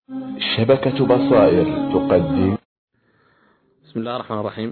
شبكة بصائر تقدم. بسم الله الرحمن الرحيم.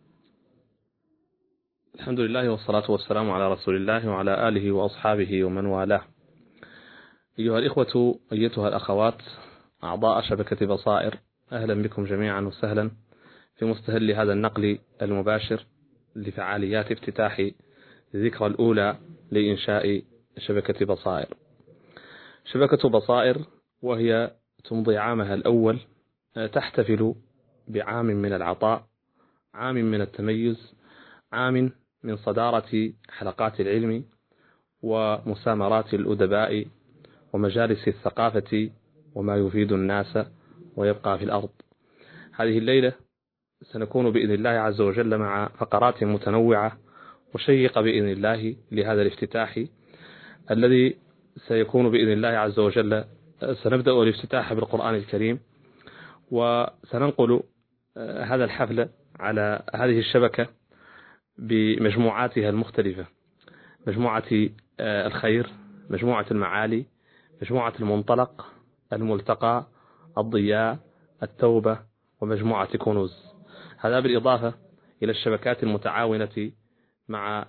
الحمد لله والصلاة والسلام على رسول الله وعلى آله وأصحابه ومن والاه. أيها الإخوة أيتها الأخوات أعضاء شبكة بصائر، أهلا بكم جميعا وسهلا في مستهل هذا النقل المباشر لفعاليات افتتاح الذكرى الأولى لإنشاء شبكة بصائر. شبكة بصائر وهي تمضي عامها الأول تحتفل بعام من العطاء، عام من التميز، عام من صدارة حلقات العلم ومسامرات الأدباء ومجالس الثقافة وما يفيد الناس ويبقى في الأرض. هذه الليلة سنكون بإذن الله عز وجل مع فقرات متنوعة وشيقة بإذن الله لهذا الافتتاح الذي سيكون بإذن الله عز وجل. سنبدأ الافتتاح بالقرآن الكريم، وسننقل هذا الحفل على هذه الشبكة بمجموعاتها المختلفة: مجموعة الخير، مجموعة المعالي، مجموعة المنطلق، الملتقى، الضياء، التوبة، ومجموعة كنوز. هذا بالإضافة إلى الشبكات المتعاونة مع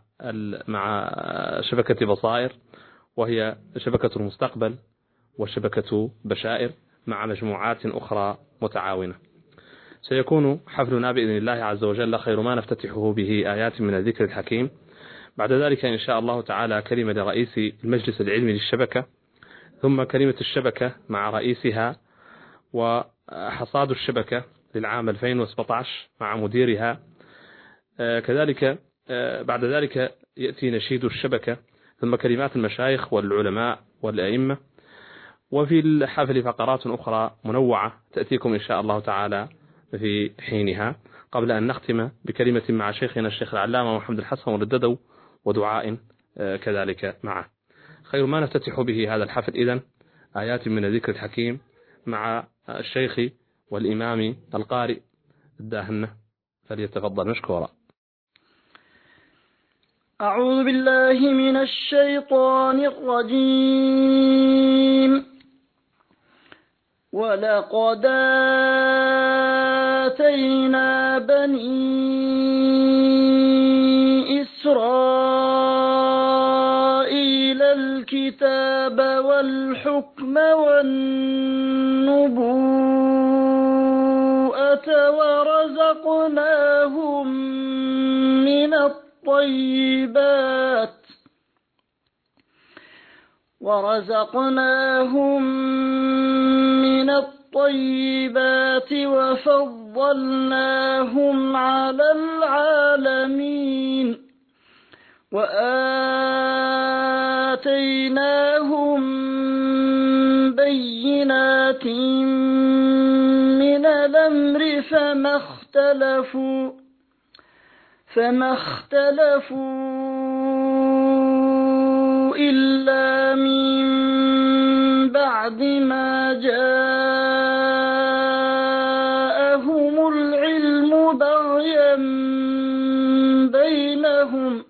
شبكة بصائر، وهي شبكة المستقبل وشبكة بشائر، مع مجموعات أخرى متعاونة. سيكون حفلنا بإذن الله عز وجل خير ما نفتتحه به آيات من الذكر الحكيم. بعد ذلك إن شاء الله تعالى كلمة لرئيس المجلس العلمي للشبكة، ثم كلمة الشبكة مع رئيسها، وحصاد الشبكة للعام 2017 مع مديرها. كذلك بعد ذلك يأتي نشيد الشبكة، ثم كلمات المشايخ والعلماء والأئمة. وفي الحفل فقرات أخرى منوعة تأتيكم إن شاء الله تعالى في حينها، قبل أن نختم بكلمة مع شيخنا الشيخ العلامة محمد الحسن والرددو ودعاء كذلك معه. خير ما نفتتح به هذا الحفل إذن آيات من الذكر الحكيم مع الشيخ والإمام القارئ الداهنة، فليتفضل مشكورا. أعوذ بالله من الشيطان الرجيم. ولقد آتينا بني إسرائيل الكتاب والحكم والنبوءة ورزقناهم من الطيبات وفضلناهم على العالمين، وآتيناهم بينات من الأمر فما اختلفوا إلا من بعد ما جاءهم العلم بغيا بينهم.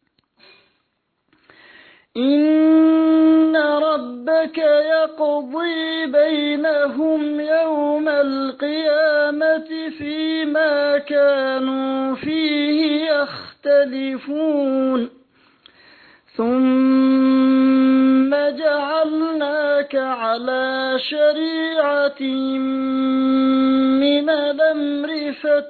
إن ربك يقضي بينهم يوم القيامة فيما كانوا فيه يختلفون. ثم جعلناك على شريعة من الأمر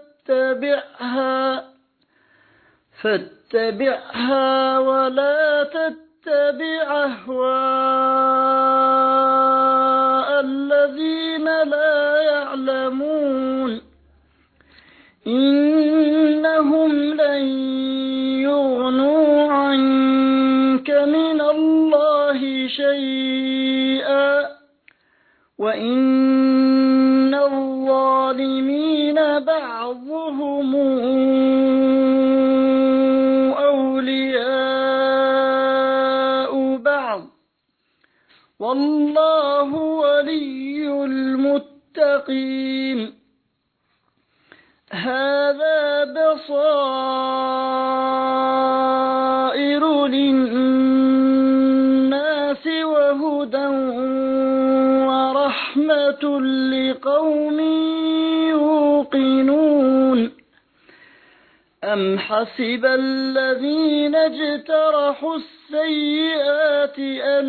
فاتبعها ولا تتبع أهواء الذين لا يعلمون. إنهم لن يغنوا عنك من الله شيئا وإن الظالمين بعضهم أولياء بعض والله ولي المتقين. هذا بصائر للناس وهدى ورحمة ورحمة لقوم يوقنون أم حسب الذين اجترحوا السيئات أن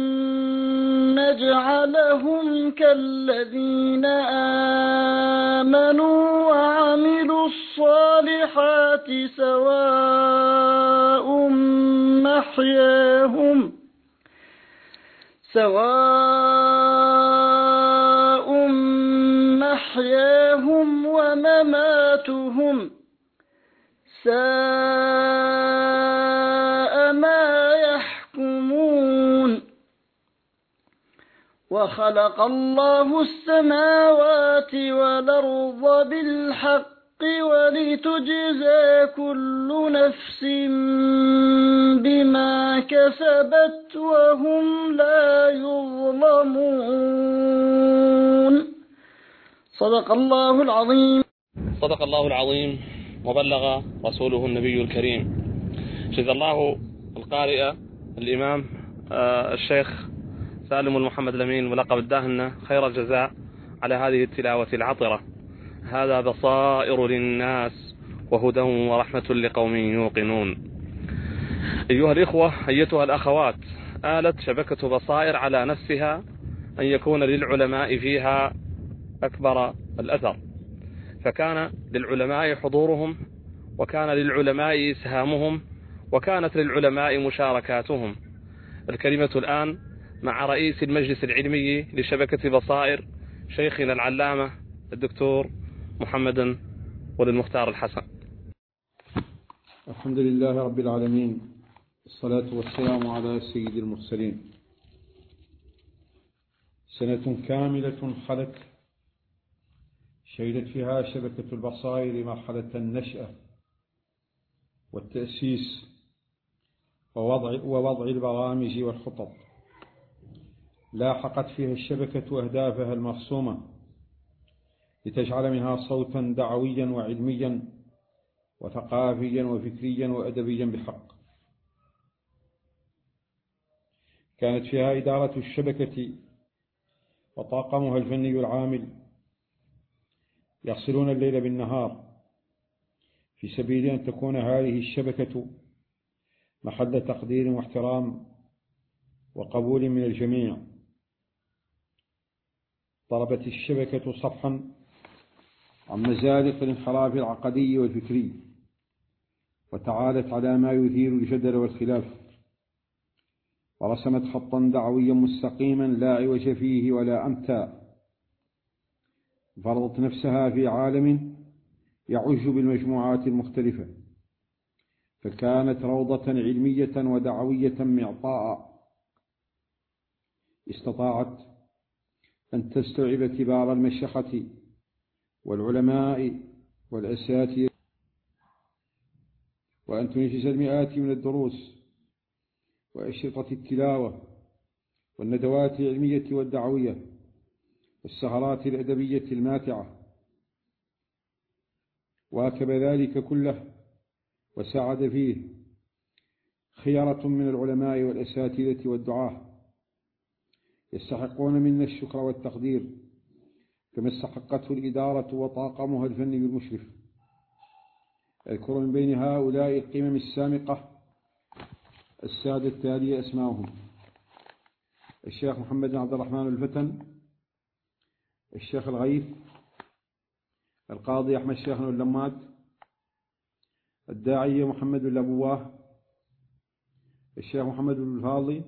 نجعلهم كالذين آمنوا وعملوا الصالحات سواء محياهم ومماتهم ساء ما يحكمون وخلق الله السماوات والأرض بالحق ولتجزى كل نفس بما كسبت وهم لا يظلمون صدق الله العظيم. صدق الله العظيم وبلغ رسوله النبي الكريم. جزا الله القارئ الإمام الشيخ سالم المحمد الأمين ملقب الداهنة خير الجزاء على هذه التلاوة العطرة. هذا بصائر للناس وهدى ورحمة لقوم يوقنون. أيها الإخوة أيتها الأخوات، آلت شبكة بصائر على نفسها أن يكون للعلماء فيها أكبر الأثر، فكان للعلماء حضورهم، وكان للعلماء إسهامهم، وكانت للعلماء مشاركاتهم. الكلمة الآن مع رئيس المجلس العلمي لشبكة بصائر شيخنا العلامة الدكتور محمد ولي المختار الحسن. الحمد لله رب العالمين، الصلاة والسلام على سيد المرسلين. سنة كاملة خلت شهدت فيها شبكة البصائر مرحلة النشأة والتأسيس ووضع البرامج والخطط. لاحقت فيها الشبكة أهدافها المرسومة لتجعل منها صوتا دعويا وعلميا وثقافيا وفكريا وأدبيا بحق. كانت فيها إدارة الشبكة وطاقمها الفني العامل يغسلون الليل بالنهار في سبيل أن تكون هذه الشبكة محل تقدير واحترام وقبول من الجميع. ضربت الشبكة صفحا عن مزالق الانحراف العقدي والفكري، وتعالت على ما يثير الجدل والخلاف، ورسمت خطا دعويا مستقيما لا عوج فيه ولا أمتى. فرضت نفسها في عالم يعج بالمجموعات المختلفة، فكانت روضة علمية ودعوية معطاء. استطاعت أن تستوعب كبار المشيخة والعلماء والأساتذة، وأن تنجز المئات من الدروس وأشرطة التلاوة والندوات العلمية والدعوية والسهرات الأدبية الماتعة. واكب ذلك كله وساعد فيه خيرة من العلماء والأساتذة والدعاة يستحقون منا الشكر والتقدير كما استحقته الإدارة وطاقمها الفني المشرف. أذكر من بين هؤلاء القمم السامقة السادة التالي أسماؤهم: الشيخ محمد بن عبد الرحمن الفتن، الشيخ الغيث، القاضي أحمد شيخنا اللماد، الداعية محمد بن أبواه، الشيخ محمد بن الفاضي،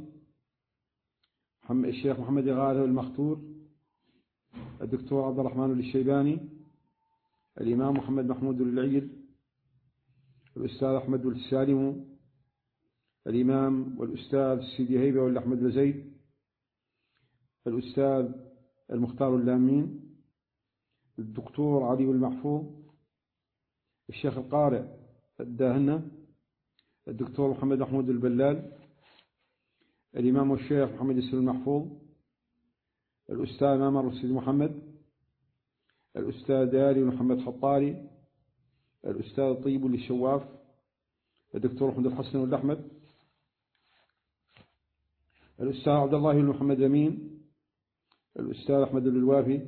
الشيخ محمد غالب المختور، الدكتور عبد الرحمن الشيباني، الإمام محمد محمود العيد، الأستاذ أحمد السالم، الإمام والأستاذ سيدي هيبة والأحمد الزيد، الأستاذ المختار اللامين، الدكتور علي المحفوظ، الشيخ القارئ الداهنة، الدكتور محمد محمود البلال، الإمام والشيخ محمد السلم المحفوظ، الأستاذ مامر السيد محمد، الأستاذ داري محمد خطاري، الأستاذ طيب للشواف، الدكتور محمد الحسن والأحمد، الأستاذ عبد الله بن محمد أمين، الأستاذ أحمد الوافي،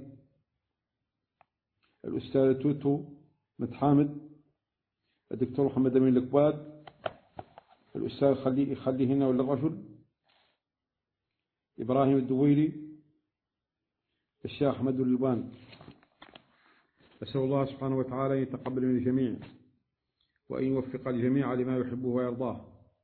الأستاذ توتو متحامد، الدكتور محمد أمين الكباد، الأستاذ خليهن ولا الرجل، إبراهيم الدويلي، الشيخ أحمد اللبان. أسأل الله سبحانه وتعالى أن يتقبل من الجميع وأن يوفق الجميع لما يحبه ويرضاه.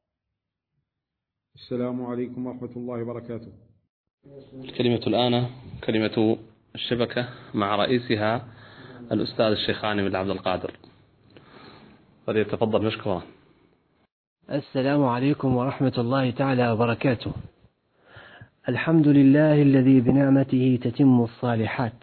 السلام عليكم ورحمة الله وبركاته. الكلمة الآن كلمة الشبكة مع رئيسها الأستاذ الشيخاني بن عبد القادر، فليتفضل مشكورا. السلام عليكم ورحمة الله تعالى وبركاته. الحمد لله الذي بنعمته تتم الصالحات.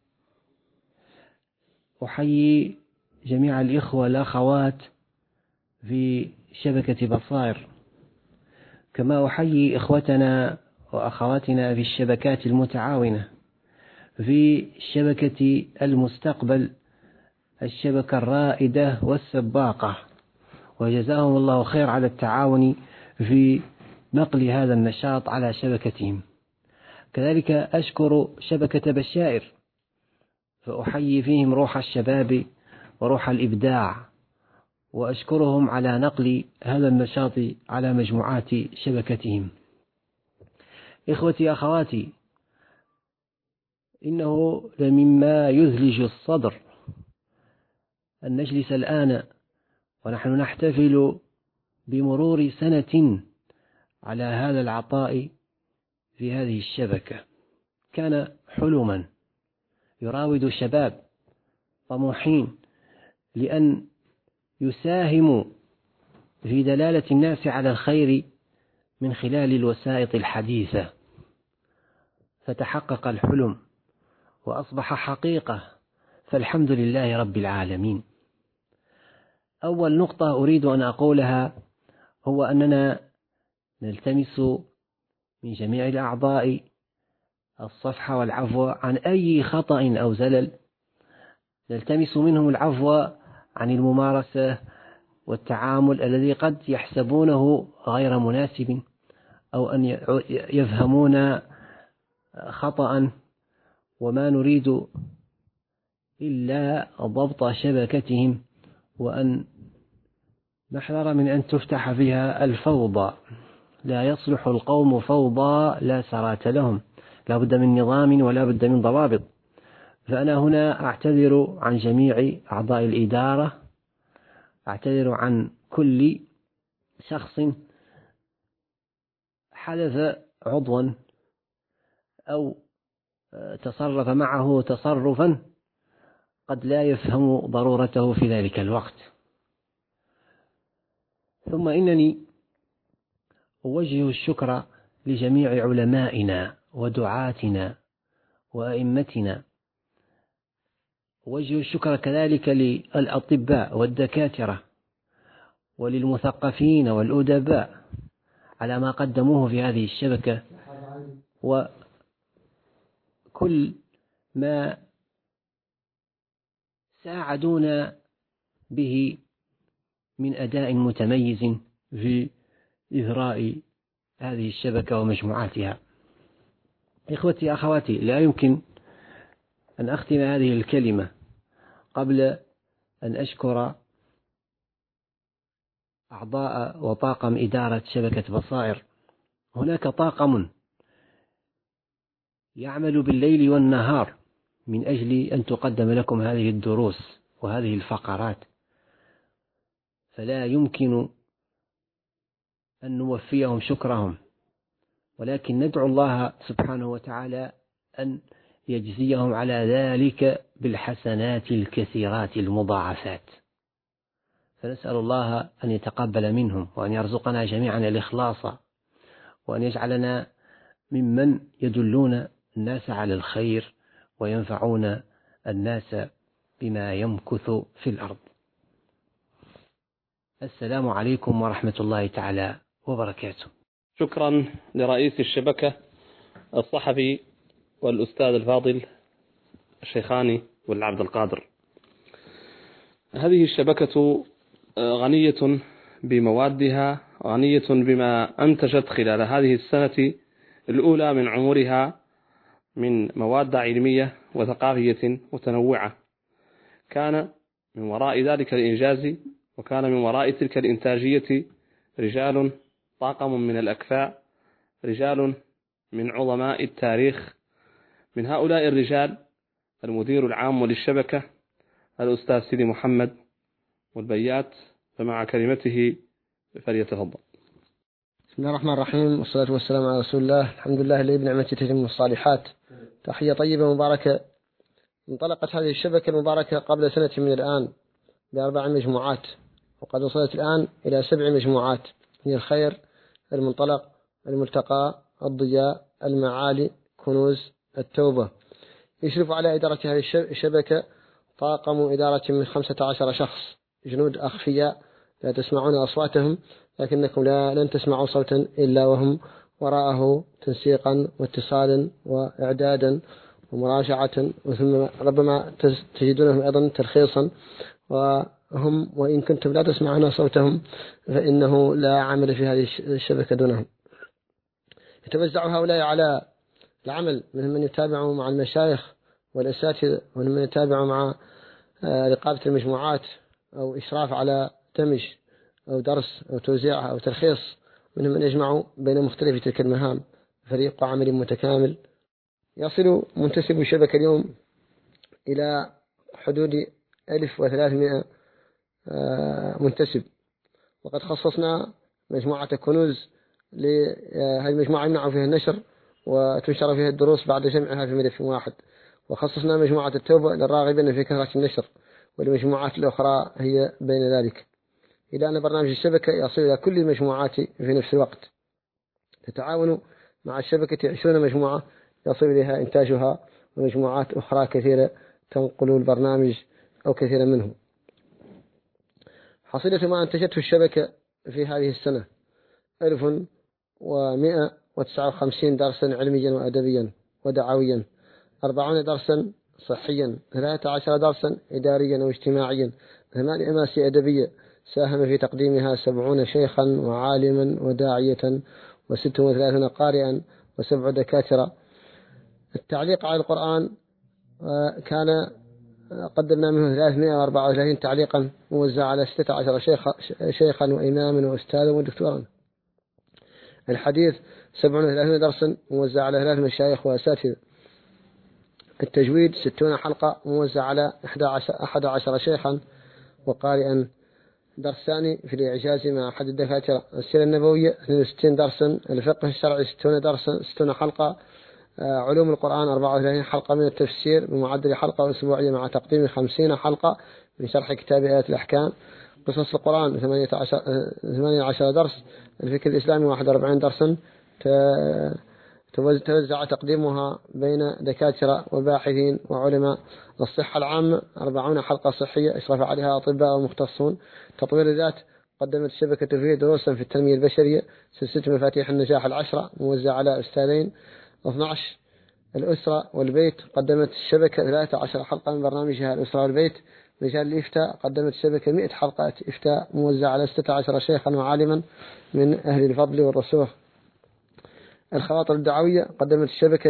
أحيي جميع الإخوة والأخوات في شبكة بصائر، كما أحيي إخوتنا وأخواتنا في الشبكات المتعاونة في شبكة المستقبل، الشبكة الرائدة والسباقة، وجزاهم الله خير على التعاون في نقل هذا النشاط على شبكتهم. كذلك أشكر شبكة بشائر، فأحيي فيهم روح الشباب وروح الإبداع، وأشكرهم على نقل هذا النشاط على مجموعات شبكتهم. إخوتي أخواتي، إنه لمما يثلج الصدر أن نجلس الآن ونحن نحتفل بمرور سنة على هذا العطاء في هذه الشبكة. كان حلما يراود شباب طموحين لأن يساهموا في دلالة الناس على الخير من خلال الوسائط الحديثة، فتحقق الحلم وأصبح حقيقة، فالحمد لله رب العالمين. أول نقطة أريد أن أقولها هو أننا نلتمس من جميع الأعضاء الصفح والعفو عن أي خطأ أو زلل، نلتمس منهم العفو عن الممارسة والتعامل الذي قد يحسبونه غير مناسب أو أن يفهمون خطأ، وما نريد إلا ضبط شبكتهم وأن نحذر من أن تفتح فيها الفوضى. لا يصلح القوم فوضى لا سرات لهم، لا بد من نظام ولا بد من ضوابط. فأنا هنا أعتذر عن جميع أعضاء الإدارة، أعتذر عن كل شخص حدث عضوا أو تصرف معه تصرفا قد لا يفهم ضرورته في ذلك الوقت. ثم إنني أوجه الشكر لجميع علمائنا ودعاتنا وأئمتنا، أوجه الشكر كذلك للأطباء والدكاترة وللمثقفين والأدباء على ما قدموه في هذه الشبكة، وكل ما ساعدونا به من أداء متميز في إثراء هذه الشبكة ومجموعاتها. إخوتي أخواتي، لا يمكن أن أختم هذه الكلمة قبل أن أشكر أعضاء وطاقم إدارة شبكة بصائر. هناك طاقم يعمل بالليل والنهار من أجل أن تقدم لكم هذه الدروس وهذه الفقرات، فلا يمكن أن نوفيهم شكرهم، ولكن ندعو الله سبحانه وتعالى أن يجزيهم على ذلك بالحسنات الكثيرات المضاعفات. فنسأل الله أن يتقبل منهم وأن يرزقنا جميعا الإخلاص، وأن يجعلنا ممن يدلون الناس على الخير وينفعون الناس بما يمكث في الأرض. السلام عليكم ورحمة الله تعالى وبركاته. شكرا لرئيس الشبكة الصحفي والأستاذ الفاضل الشيخاني والعبد القادر. هذه الشبكة غنية بموادها، غنية بما أنتجت خلال هذه السنة الأولى من عمرها من مواد علمية وثقافية متنوعة. كان من وراء ذلك الإنجاز وكان من وراء تلك الإنتاجية رجال طاقم من الأكفاء، رجال من عظماء التاريخ. من هؤلاء الرجال المدير العام للشبكة الأستاذ سيدي محمد والبيات، فمع كلمته فليتفضل. بسم الله الرحمن الرحيم، والصلاة والسلام على رسول الله. الحمد لله الذي بنعمته تتم الصالحات. تحية طيبة مباركة. انطلقت هذه الشبكة المباركة قبل سنة من الآن ب4 مجموعات، وقد وصلت الآن إلى 7 مجموعات، هي الخير، المنطلق، الملتقى، الضياء، المعالي، كنوز، التوبة. يشرف على إدارة هذه الشبكة طاقم إدارة من 15 شخص، جنود أخفياء لا تسمعون أصواتهم، لكنكم لن تسمعوا صوتا إلا وهم وراءه تنسيقا واتصالا وإعدادا ومراجعة، وثم ربما تجدونهم أيضا تلخيصا، وهم وإن كنتم لا تسمعون صوتهم فإنه لا عمل في هذه الشبكة دونهم. يتوزع هؤلاء على العمل، من يتابع مع المشايخ والأساتذة، ومن يتابع مع رقابة المجموعات أو إشراف على دمج أو درس أو توزيعها أو تلخيص، منهم من يجمع بين مختلف تلك المهام، فريق عمل متكامل. يصل منتسب الشبكة اليوم إلى حدود 1300 منتسب، وقد خصصنا مجموعة كنوز لهذه المجموعة يمنع فيها النشر وتنشر فيها الدروس بعد جمعها في ملف واحد، وخصصنا مجموعة التوبة للراغبين في كثرة النشر، والمجموعات الأخرى هي بين ذلك، إلى أن برنامج الشبكة يصل إلى كل المجموعات في نفس الوقت. تتعاون مع الشبكة 20 مجموعة يصل إليها إنتاجها، ومجموعات أخرى كثيرة تنقل البرنامج أو كثيرا منه. حصيلة ما أنتجته الشبكة في هذه السنة 1159 درسا علميا وأدبيا ودعويا، 40 درسا صحيا، 13 درسا إداريا واجتماعيا، 8 أماسي أدبية ساهم في تقديمها 70 شيخا وعالما وداعية و36 قارئا و7 دكاترة. التعليق على القرآن كان قدمنا منه 334 تعليقا موزع على 16 شيخا وإماما وأستاذا ودكتورا. الحديث 37 درسا موزع على 3 مشايخ وأساتذة. التجويد 60 حلقة موزع على 11 شيخا وقارئا. درس ثاني في الإعجاز مع أحد الدكاترة. السيرة النبوية 62 درسا. الفقه الشرعي 60 درسا 60 حلقة. علوم القرآن 34 حلقة من التفسير بمعدل حلقة أسبوعية مع تقديم 50 حلقة من شرح كتاب آيات الأحكام. قصص القرآن 18 درس. الفكر الإسلامي 41 درسا توزع تقديمها بين دكاترة وباحثين وعلماء. الصحة العامة 40 حلقة صحية إشراف عليها أطباء ومختصون. تطوير الذات قدمت الشبكة فيه دروسا في التنمية البشرية. سلسلة مفاتيح النجاح 10 موزع على أستاذين. 12 الأسرة والبيت قدمت الشبكة 13 حلقة من برنامجها الأسرة والبيت. رجال الإفتاء قدمت الشبكة 100 حلقة إفتاء موزع على 16 شيخا وعالما من أهل الفضل والرسوخ. الخواطر الدعوية قدمت الشبكة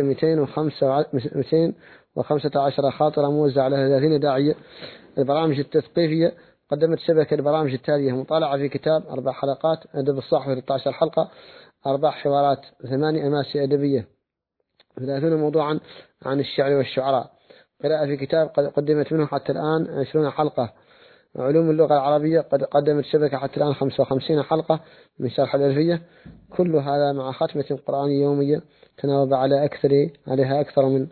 215 خاطرة موزع على 30 داعية. البرامج التثقيفية قدمت الشبكة البرامج التالية: مطالعة في كتاب 4 حلقات، أدب الصحف 13 حلقة، 4 حوارات، 8 أماسي أدبية، 30 موضوعا عن الشعر والشعراء. قراءة في كتاب قدمت منه حتى الآن 20 حلقة. علوم اللغة العربية قد قدمت الشبكة حتى الآن 55 حلقة من شرح الألفية. كل هذا مع ختمة قرآنية يومية تناوب عليها أكثر من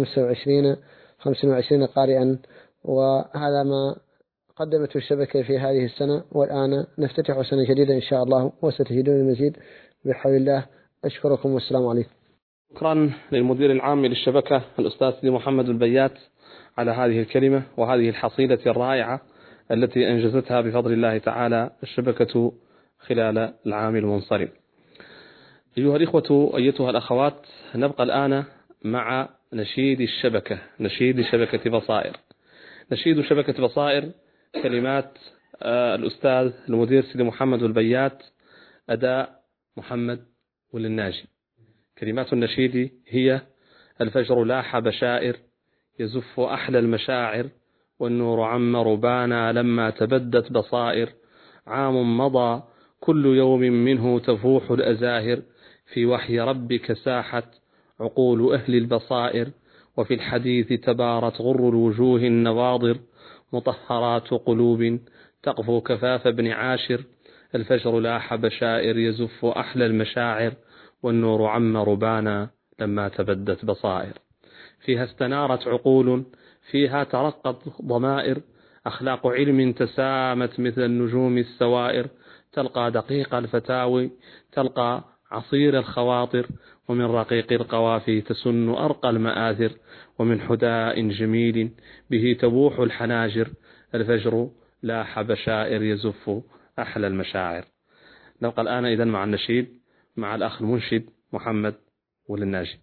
25 قارئا. وهذا ما قدمته الشبكة في هذه السنة، والآن نفتتح سنة جديدة إن شاء الله، وستجدون المزيد بحول الله. أشكركم والسلام عليكم. شكرا للمدير العام للشبكة الأستاذ سيدي محمد البيات على هذه الكلمة وهذه الحصيلة الرائعة التي أنجزتها بفضل الله تعالى الشبكة خلال العام المنصرم. أيها الإخوة أيتها الأخوات، نبقى الآن مع نشيد الشبكة، نشيد شبكة بصائر. نشيد شبكة بصائر كلمات الأستاذ المدير سيدي محمد البيات، أداء محمد والناجي. كلمات النشيد هي: الفجر لاح بشائر يزف أحلى المشاعر، والنور عم ربانا لما تبدت بصائر. عام مضى كل يوم منه تفوح الأزاهر، في وحي ربك ساحت عقول أهل البصائر، وفي الحديث تبارت غر الوجوه النواضر، مطهرات قلوب تقفو كفاف ابن عاشر. الفجر لاح بشائر يزف أحلى المشاعر، والنور عم ربانا لما تبدت بصائر. فيها استنارت عقول، فيها ترقت ضمائر، أخلاق علم تسامت مثل النجوم السوائر. تلقى دقيق الفتاوي، تلقى عصير الخواطر، ومن رقيق القوافي تسن أرقى المآثر، ومن حداء جميل به تبوح الحناجر. الفجر لاح بشائر يزف أحلى المشاعر. نبقى الآن إذن مع النشيد مع الأخ المنشد محمد وللناجي.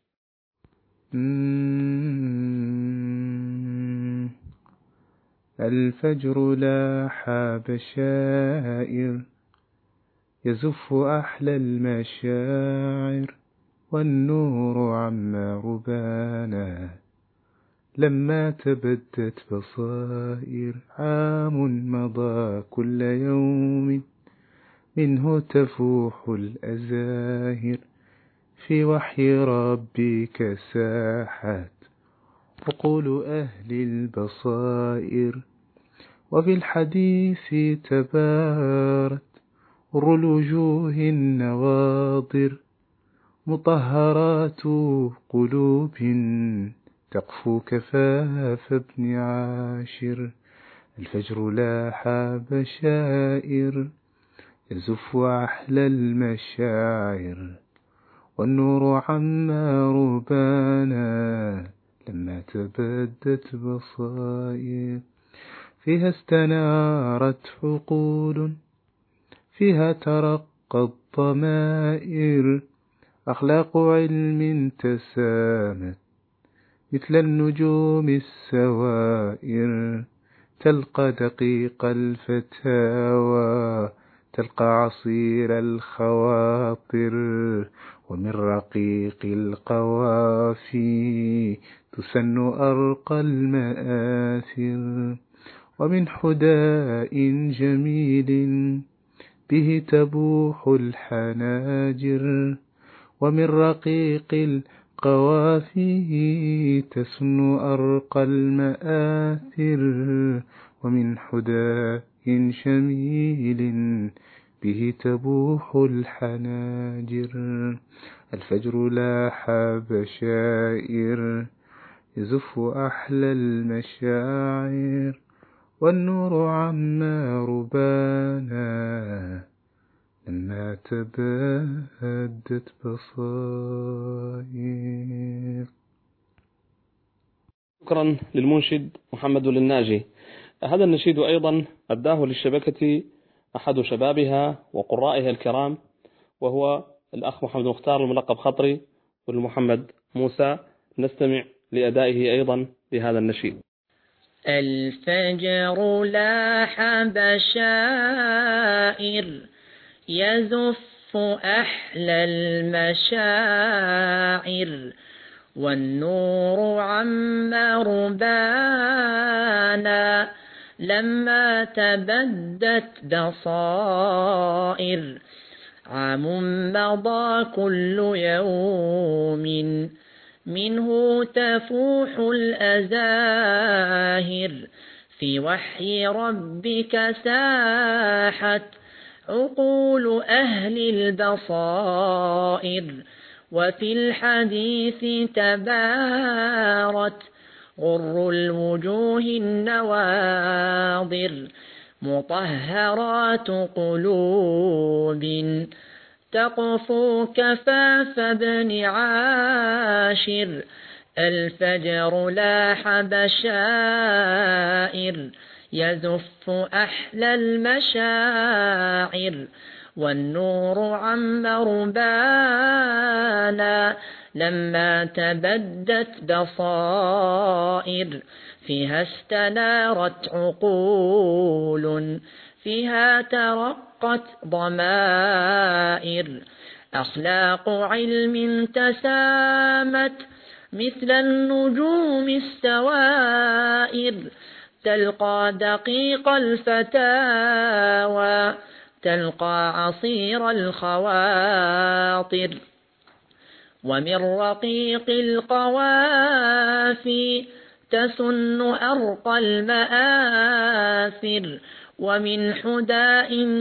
الفجر لاح بشائر يزف أحلى المشاعر، والنور عم ربانا لما تبدت بصائر. عام مضى كل يوم منه تفوح الأزاهر، في وحي ربك ساحت عقول أهل البصائر، وفي الحديث تبارت غر الوجوه النواضر، مطهرات قلوب تقفو كفاف ابن عاشر. الفجر لاح بشائر يزف أحلى المشاعر، والنور عم ربانا لما تبدت بصائر. فيها استنارت عقول، فيها ترقت ضمائر، أخلاق علم تسامت مثل النجوم السوائر. تلقى دقيق الفتاوى، تلقى عصير الخواطر، ومن رقيق القوافي تسن أرقى المآثر، ومن حداء جميل به تبوح الحناجر، ومن رقيق القوافي تسن أرقى المآثر، ومن حداء جميل به تبوح الحناجر. الفجر لاح بشائر يزف أحلى المشاعر، والنور عم ربانا لما تبدت بصائر. شكرا للمنشد محمد للناجي. هذا النشيد أيضا أداه للشبكة أحد شبابها وقرائها الكرام، وهو الأخ محمد مختار الملقب خطري والمحمد موسى. نستمع لأدائه أيضا لهذا النشيد. الفجر لاح بشائر يزف أحلى المشاعر، والنور عم ربانا لما تبدت بصائر. عام مضى كل يوم منه تفوح الأزاهر، في وحي ربك ساحت عقول أهل البصائر، وفي الحديث تبارت غر الوجوه النواضر، مطهرات قلوب تقفو كفاف ابن عاشر. الفجر لاح بشائر يزف أحلى المشاعر، والنور عم ربانا لما تبدت بصائر. فيها استنارت عقول، فيها ترقت ضمائر، أخلاق علم تسامت مثل النجوم السوائر تلقى دقيق الفتاوى تلقى عصير الخواطر ومن رقيق القوافي تسن أرقى المآثر ومن حداء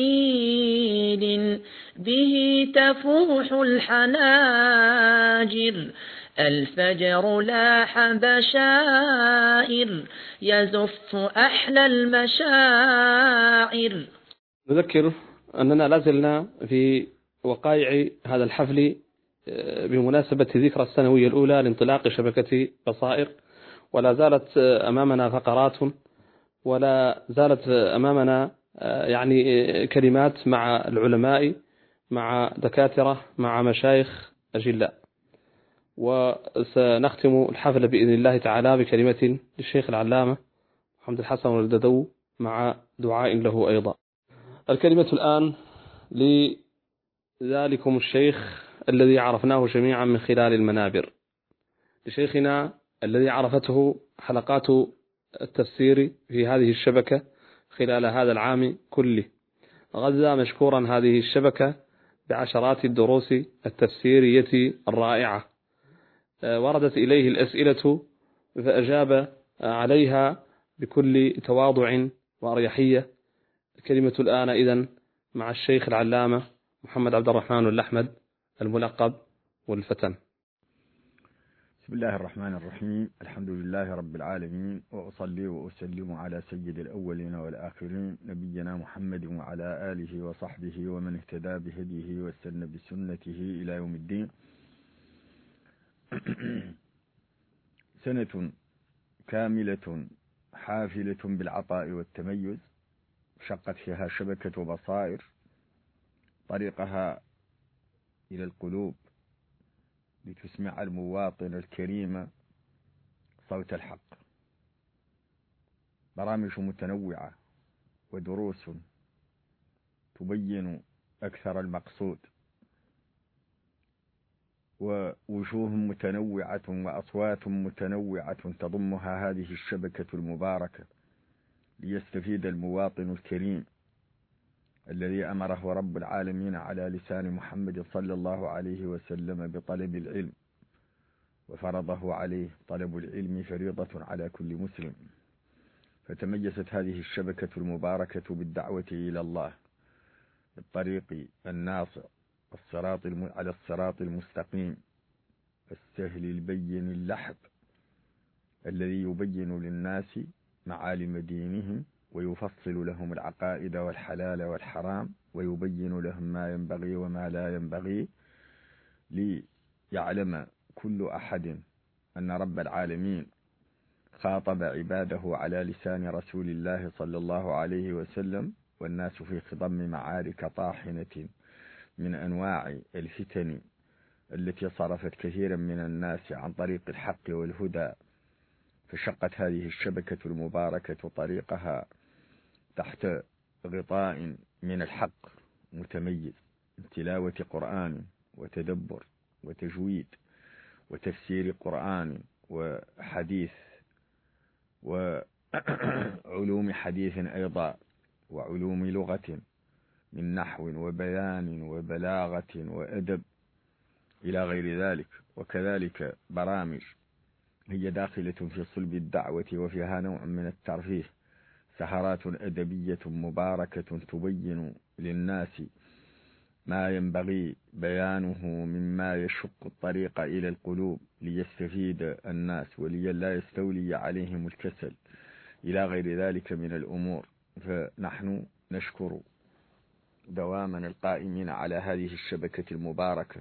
جميل به تفوح الحناجر الفجر لاح بشائر يزف أحلى المشاعر. نذكر أننا لازلنا في وقائع هذا الحفل بمناسبة ذكرى السنوية الأولى لانطلاق شبكة بصائر، ولا زالت أمامنا فقرات ولا زالت أمامنا يعني كلمات مع العلماء مع دكاترة مع مشايخ أجلاء، وسنختم الحفل بإذن الله تعالى بكلمة للشيخ العلامة محمد الحسن والددو مع دعاء له أيضا. الكلمة الآن لذلكم الشيخ الذي عرفناه جميعا من خلال المنابر، لشيخنا الذي عرفته حلقات التفسير في هذه الشبكة خلال هذا العام كله. غذى مشكورا هذه الشبكة بعشرات الدروس التفسيرية الرائعة، وردت إليه الأسئلة فأجاب عليها بكل تواضع وأريحية. الكلمة الآن إذن مع الشيخ العلامة محمد عبد الرحمن الأحمد الملقب والفتن. بسم الله الرحمن الرحيم. الحمد لله رب العالمين، وأصلي وأسلم على سيد الأولين والآخرين نبينا محمد وعلى آله وصحبه ومن اهتدى بهديه واستنى بسنته إلى يوم الدين. سنة كاملة حافلة بالعطاء والتميز شقت فيها شبكة بصائر طريقها إلى القلوب لتسمع المواطن الكريم صوت الحق. برامج متنوعة ودروس تبين أكثر المقصود، ووجوه متنوعة وأصوات متنوعة تضمها هذه الشبكة المباركة ليستفيد المواطن الكريم الذي أمره رب العالمين على لسان محمد صلى الله عليه وسلم بطلب العلم، وفرضه عليه طلب العلم فريضة على كل مسلم. فتميزت هذه الشبكة المباركة بالدعوة إلى الله بالطريق الناصع على الصراط المستقيم السهل البين اللحب الذي يبين للناس معالم دينهم ويفصل لهم العقائد والحلال والحرام ويبين لهم ما ينبغي وما لا ينبغي، ليعلم كل أحد أن رب العالمين خاطب عباده على لسان رسول الله صلى الله عليه وسلم، والناس في خضم معارك طاحنة من أنواع الفتن التي صرفت كثيرا من الناس عن طريق الحق والهدى. فشقت هذه الشبكة المباركة طريقها تحت غطاء من الحق متميز، تلاوة قرآن وتدبر وتجويد وتفسير قرآن وحديث وعلوم حديث أيضا وعلوم لغة من نحو وبيان وبلاغة وأدب إلى غير ذلك. وكذلك برامج هي داخلة في صلب الدعوة وفيها نوع من الترفيه، سهرات أدبية مباركة تبين للناس ما ينبغي بيانه مما يشق الطريق إلى القلوب ليستفيد الناس وليلا يستولي عليهم الكسل إلى غير ذلك من الأمور. فنحن نشكر دواما القائمين على هذه الشبكة المباركة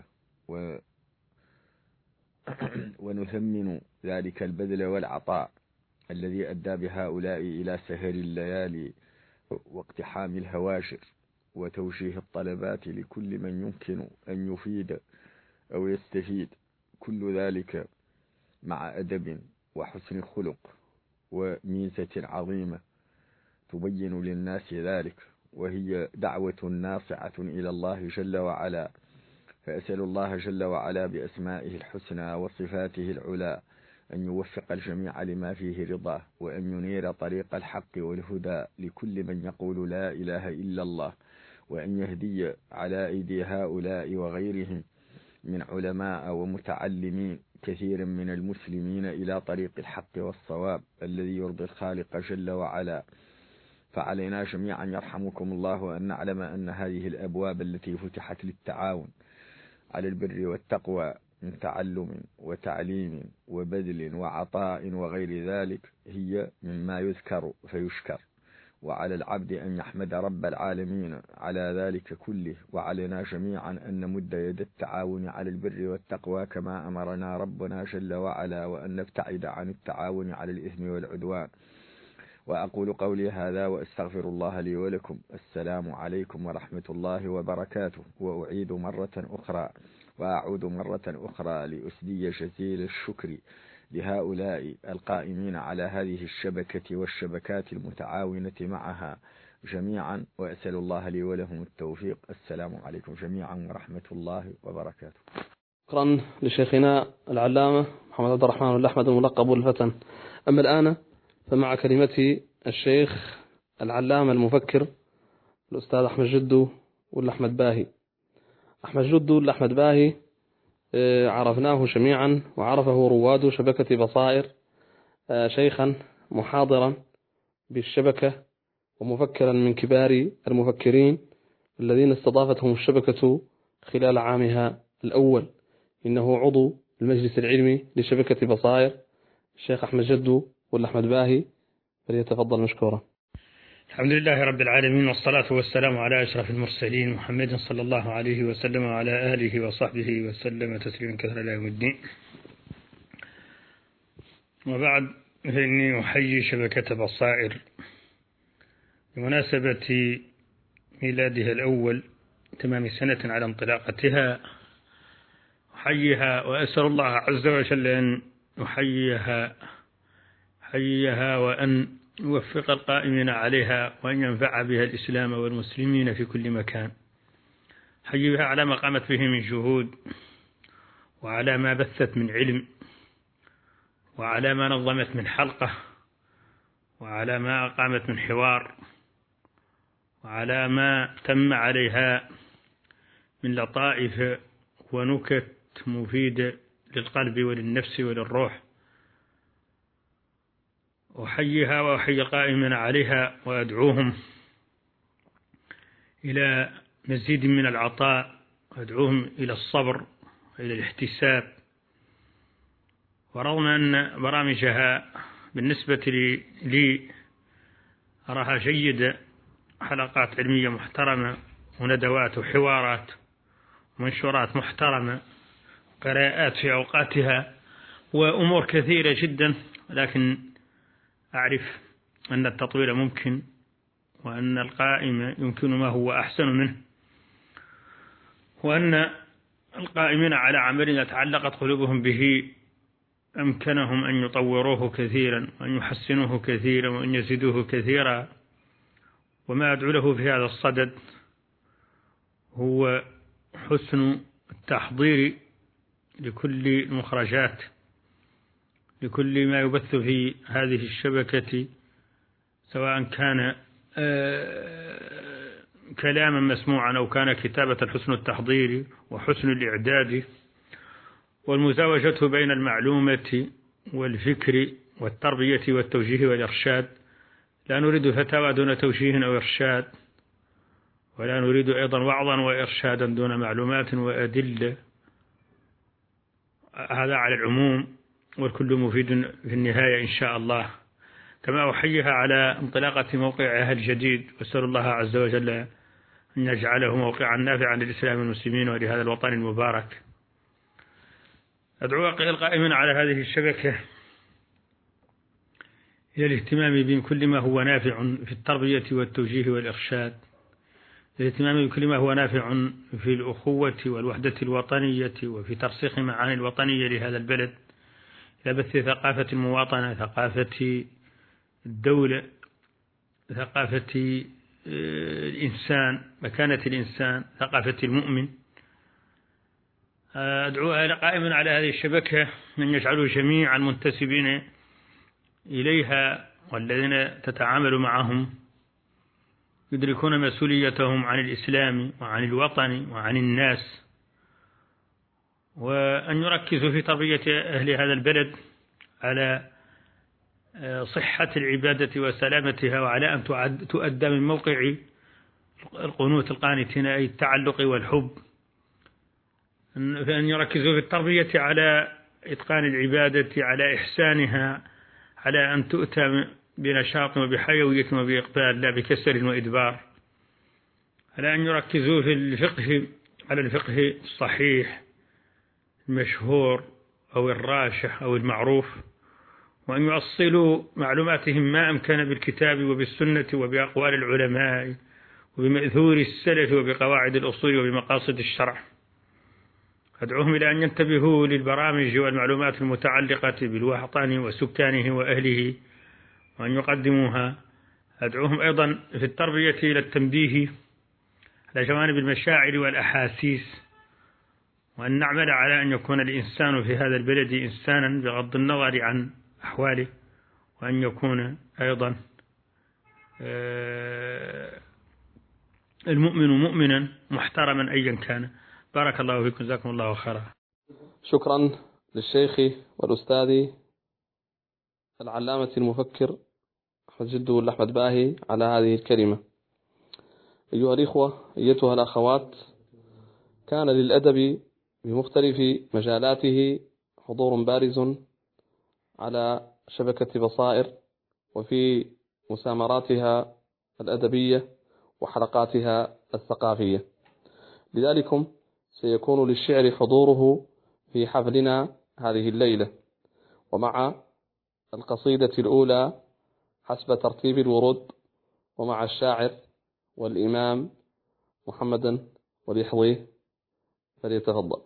ونثمن ذلك البذل والعطاء الذي أدى بهؤلاء إلى سهر الليالي واقتحام الهواشر وتوجيه الطلبات لكل من يمكن أن يفيد أو يستفيد، كل ذلك مع أدب وحسن خلق وميزة عظيمة تبين للناس ذلك، وهي دعوة ناصعة إلى الله جل وعلا. فأسأل الله جل وعلا بأسمائه الحسنى وصفاته العلى أن يوفق الجميع لما فيه رضاه، وأن ينير طريق الحق والهدى لكل من يقول لا إله إلا الله، وأن يهدي على أيدي هؤلاء وغيرهم من علماء ومتعلمين كثير من المسلمين إلى طريق الحق والصواب الذي يرضي الخالق جل وعلا. فعلينا جميعا يرحمكم الله أن نعلم أن هذه الأبواب التي فتحت للتعاون على البر والتقوى من تعلم وتعليم وبذل وعطاء وغير ذلك هي مما يذكر فيشكر، وعلى العبد أن يحمد رب العالمين على ذلك كله، وعلينا جميعا أن نمد يد التعاون على البر والتقوى كما أمرنا ربنا جل وعلا، وأن نبتعد عن التعاون على الإثم والعدوان. وأقول قولي هذا وأستغفر الله لي ولكم. السلام عليكم ورحمة الله وبركاته. وأعود مرة أخرى لأسدي جزيل الشكر لهؤلاء القائمين على هذه الشبكة والشبكات المتعاونة معها جميعا، وأسأل الله لي ولهم التوفيق. السلام عليكم جميعا ورحمة الله وبركاته. شكرا لشيخنا العلامة محمد عبد الرحمن الأحمد الملقب الفتن. أما الآن فمع كلمة الشيخ العلامة المفكر الأستاذ أحمد جدو والأحمد باهي. أحمد جدو والأحمد باهي عرفناه جميعا وعرفه رواد شبكة بصائر، شيخا محاضرا بالشبكة ومفكرا من كبار المفكرين الذين استضافتهم الشبكة خلال عامها الأول. إنه عضو المجلس العلمي لشبكة بصائر الشيخ أحمد جدو والأحمد باهي، فليتفضل مشكورا. الحمد لله رب العالمين، والصلاة والسلام على أشرف المرسلين محمد صلى الله عليه وسلم وعلى آله وصحبه وسلم تسليما كثيرا إلى يوم الدين. وبعد، فإني أحيي شبكة بصائر بمناسبة ميلادها الأول، تمام سنة على انطلاقتها. أحييها وأسأل الله عز وجل أن أحييها وأن يوفق القائمين عليها، وأن ينفع بها الإسلام والمسلمين في كل مكان. أحييها على ما قامت به من جهود، وعلى ما بثت من علم، وعلى ما نظمت من حلقة، وعلى ما أقامت من حوار، وعلى ما تم عليها من لطائف ونكت مفيدة للقلب وللنفس وللروح. أحييها وأحيي القائمين عليها، وأدعوهم إلى مزيد من العطاء، وأدعوهم إلى الصبر وإلى الاحتساب. ورغم أن برامجها بالنسبة لي أراها جيدة، حلقات علمية محترمة وندوات وحوارات ومنشورات محترمة، قراءات في أوقاتها وأمور كثيرة جدا، لكن أعرف أن التطوير ممكن، وأن القائم يمكن ما هو أحسن منه، وأن القائمين على عمل تعلقت قلوبهم به أمكنهم أن يطوروه كثيرا، وأن يحسنوه كثيرا، وأن يزيدوه كثيرا. وما أدعو له في هذا الصدد هو حسن التحضير لكل المخرجات، لكل ما يبث في هذه الشبكة، سواء كان كلاما مسموعا أو كان كتابة. حسن التحضير وحسن الإعداد والمزاوجة بين المعلومة والفكر والتربية والتوجيه والإرشاد. لا نريد فتاوى دون توجيه أو إرشاد، ولا نريد أيضا وعظا وإرشادا دون معلومات وأدلة. هذا على العموم، والكل مفيد في النهاية إن شاء الله. كما أحييها على انطلاقة موقعها الجديد، وأسأل الله عز وجل أن يجعله موقعا نافعا للإسلام والمسلمين ولهذا الوطن المبارك. أدعو القائمين على هذه الشبكة إلى الاهتمام بكل ما هو نافع في التربية والتوجيه والإرشاد، الاهتمام بكل ما هو نافع في الأخوة والوحدة الوطنية، وفي ترسيخ معاني الوطنية لهذا البلد، إلى بث ثقافة المواطنة، ثقافة الدولة، ثقافة الإنسان، مكانة الإنسان، ثقافة المؤمن. أدعو أهل قائما على هذه الشبكة أن يجعلوا جميع المنتسبين إليها والذين تتعامل معهم يدركون مسؤوليتهم عن الإسلام وعن الوطن وعن الناس، وأن يركزوا في تربية أهل هذا البلد على صحة العبادة وسلامتها، وعلى أن تؤدى من موقع القنوت القانتين أي التعلق والحب، فأن يركزوا في التربية على إتقان العبادة، على إحسانها، على أن تؤتى بنشاط وبحيوية وبإقبال لا بكسل وإدبار، على أن يركزوا في الفقه على الفقه الصحيح المشهور أو الراشح أو المعروف، وأن يؤصلوا معلوماتهم ما أمكن بالكتاب وبالسنة وبأقوال العلماء وبمأثور السلف وبقواعد الأصول وبمقاصد الشرع. أدعوهم إلى أن ينتبهوا للبرامج والمعلومات المتعلقة بالوطن وسكانه وأهله وأن يقدموها. أدعوهم أيضا في التربية إلى التنبيه على جوانب المشاعر والأحاسيس، وأن نعمل على أن يكون الإنسان في هذا البلد إنسانا بغض النظر عن أحواله، وأن يكون أيضا المؤمن مؤمنا محترما أيا كان. بارك الله فيكم، جزاكم الله خيرا. شكرا للشيخ والأستاذ العلامة المفكر أحمد جدو الأحمد باهي على هذه الكلمة. أيها الإخوة، أيتها الأخوات، كان للأدب بمختلف مجالاته حضور بارز على شبكة بصائر وفي مسامراتها الأدبية وحلقاتها الثقافية. لذلك سيكون للشعر حضوره في حفلنا هذه الليلة، ومع القصيدة الأولى حسب ترتيب الورود، ومع الشاعر والإمام محمدا وليحظيه، فليتفضل.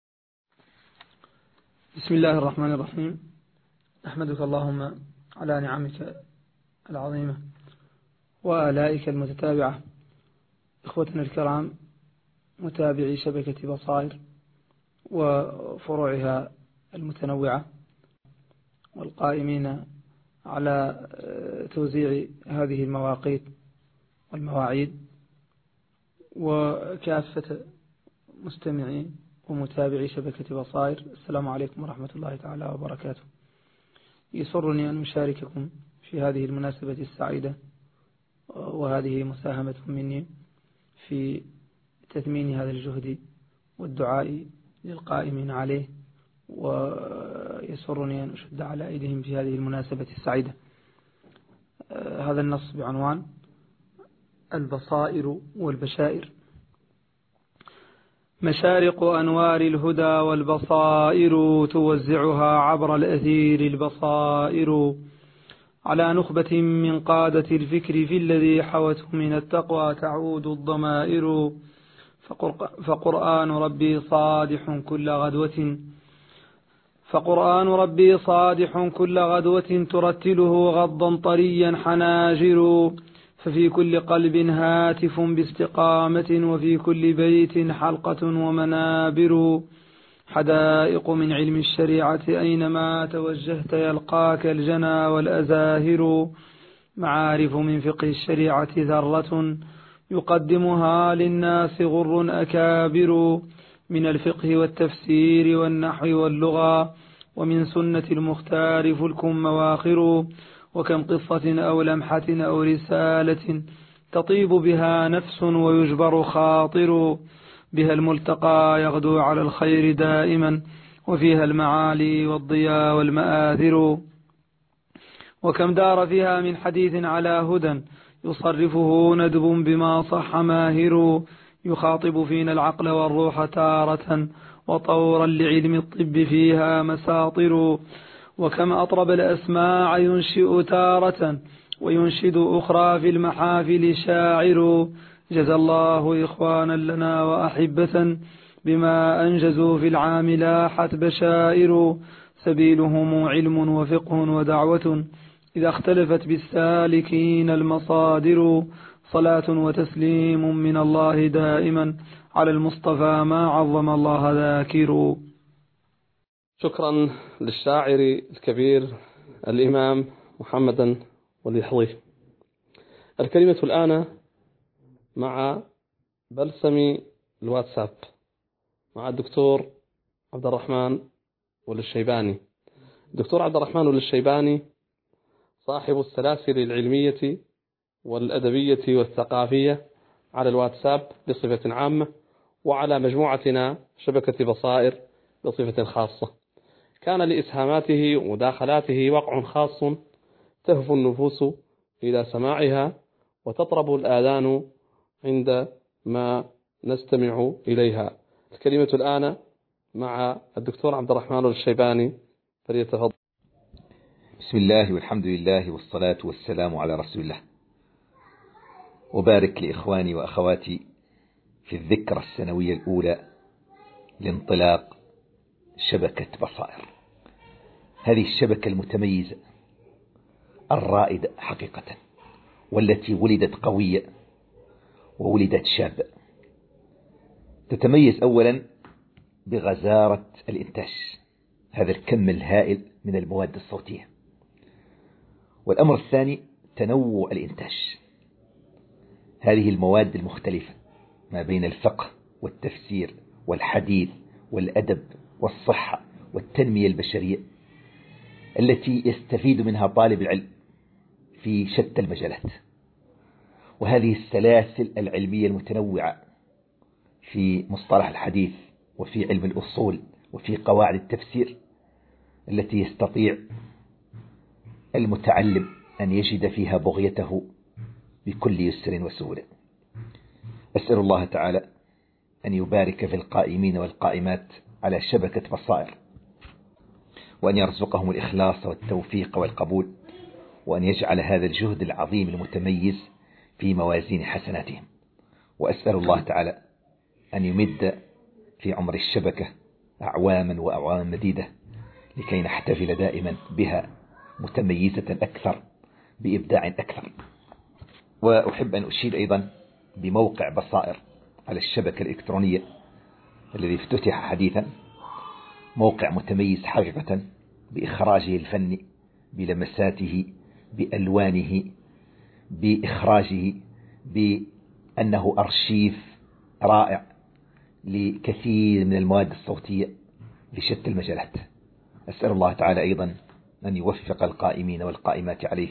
بسم الله الرحمن الرحيم. أحمدك اللهم على نعمك العظيمة وآلائك المتتابعة. إخوتنا الكرام، متابعي شبكة بصائر وفروعها المتنوعة والقائمين على توزيع هذه المواقيت والمواعيد، وكافة مستمعين ومتابعي شبكة بصائر، السلام عليكم ورحمة الله تعالى وبركاته. يسرني أن أشارككم في هذه المناسبة السعيدة، وهذه مساهمة مني في تثمين هذا الجهد والدعاء للقائمين عليه، ويسرني أن أشد على أيديهم في هذه المناسبة السعيدة. هذا النص بعنوان البصائر والبشائر. مشارق أنوار الهدى والبصائر توزعها عبر الأثير البصائر، على نخبة من قادة الفكر في الذي حوته من التقوى تعود الضمائر. فقرآن ربي صادح كل غدوة ترتله غضا طريا حناجر، ففي كل قلب هاتف باستقامة، وفي كل بيت حلقة ومنابر. حدائق من علم الشريعة أينما توجهت يلقاك الجنى والأزاهر. معارف من فقه الشريعة ذرة يقدمها للناس غر أكابر، من الفقه والتفسير والنحو واللغة، ومن سنة المختار فلك مواخر. وكم قصة أو لمحة أو رسالة تطيب بها نفس ويجبر خاطر، بها الملتقى يغدو على الخير دائما، وفيها المعالي والضياء والمآثر. وكم دار فيها من حديث على هدى يصرفه ندب بما صح ماهر، يخاطب فينا العقل والروح تارة، وطورا لعلم الطب فيها مساطر. وكم أطرب الأسماع ينشئ تارة، وينشد أخرى في المحافل شاعر. جزى الله إخوانا لنا وأحبة بما أنجزوا في العام لاحت بشائر، سبيلهم علم وفقه ودعوة إذا اختلفت بالسالكين المصادر. صلاة وتسليم من الله دائما على المصطفى ما عظم الله ذاكر. شكرا للشاعر الكبير الإمام محمدا واليحضي. الكلمة الآن مع بلسم الواتساب مع الدكتور عبد الرحمن والشيباني. الدكتور عبد الرحمن والشيباني صاحب السلاسل العلمية والأدبية والثقافية على الواتساب بصفة عامة، وعلى مجموعتنا شبكة بصائر بصفة خاصة. كان لإسهاماته ومداخلاته وقع خاص تهفو النفوس إلى سماعها وتطرب الآذان عندما نستمع إليها. الكلمة الآن مع الدكتور عبد الرحمن الشيباني، فليتفضل. بسم الله والحمد لله والصلاة والسلام على رسول الله. وبارك لإخواني وأخواتي في الذكرى السنوية الأولى لانطلاق شبكة بصائر، هذه الشبكة المتميزة الرائدة حقيقة، والتي ولدت قوية وولدت شابة. تتميز أولا بغزارة الإنتاج، هذا الكم الهائل من المواد الصوتية. والأمر الثاني تنوع الإنتاج، هذه المواد المختلفة ما بين الفقه والتفسير والحديث والأدب والصحة والتنمية البشرية، التي يستفيد منها طالب العلم في شتى المجالات. وهذه السلاسل العلمية المتنوعة في مصطلح الحديث وفي علم الأصول وفي قواعد التفسير، التي يستطيع المتعلم أن يجد فيها بغيته بكل يسر وسهولة. أسأل الله تعالى أن يبارك في القائمين والقائمات على شبكة بصائر، وأن يرزقهم الإخلاص والتوفيق والقبول، وأن يجعل هذا الجهد العظيم المتميز في موازين حسناتهم. وأسأل الله تعالى أن يمد في عمر الشبكة أعواما وأعواما مديدة، لكي نحتفل دائما بها متميزة أكثر بإبداع أكثر. وأحب أن أشير أيضا بموقع بصائر على الشبكة الإلكترونية الذي افتتح حديثا، موقع متميز حقيقة بإخراجه الفني، بلمساته، بألوانه، بإخراجه، بأنه أرشيف رائع لكثير من المواد الصوتية لشتى المجالات. أسأل الله تعالى أيضا أن يوفق القائمين والقائمات عليه،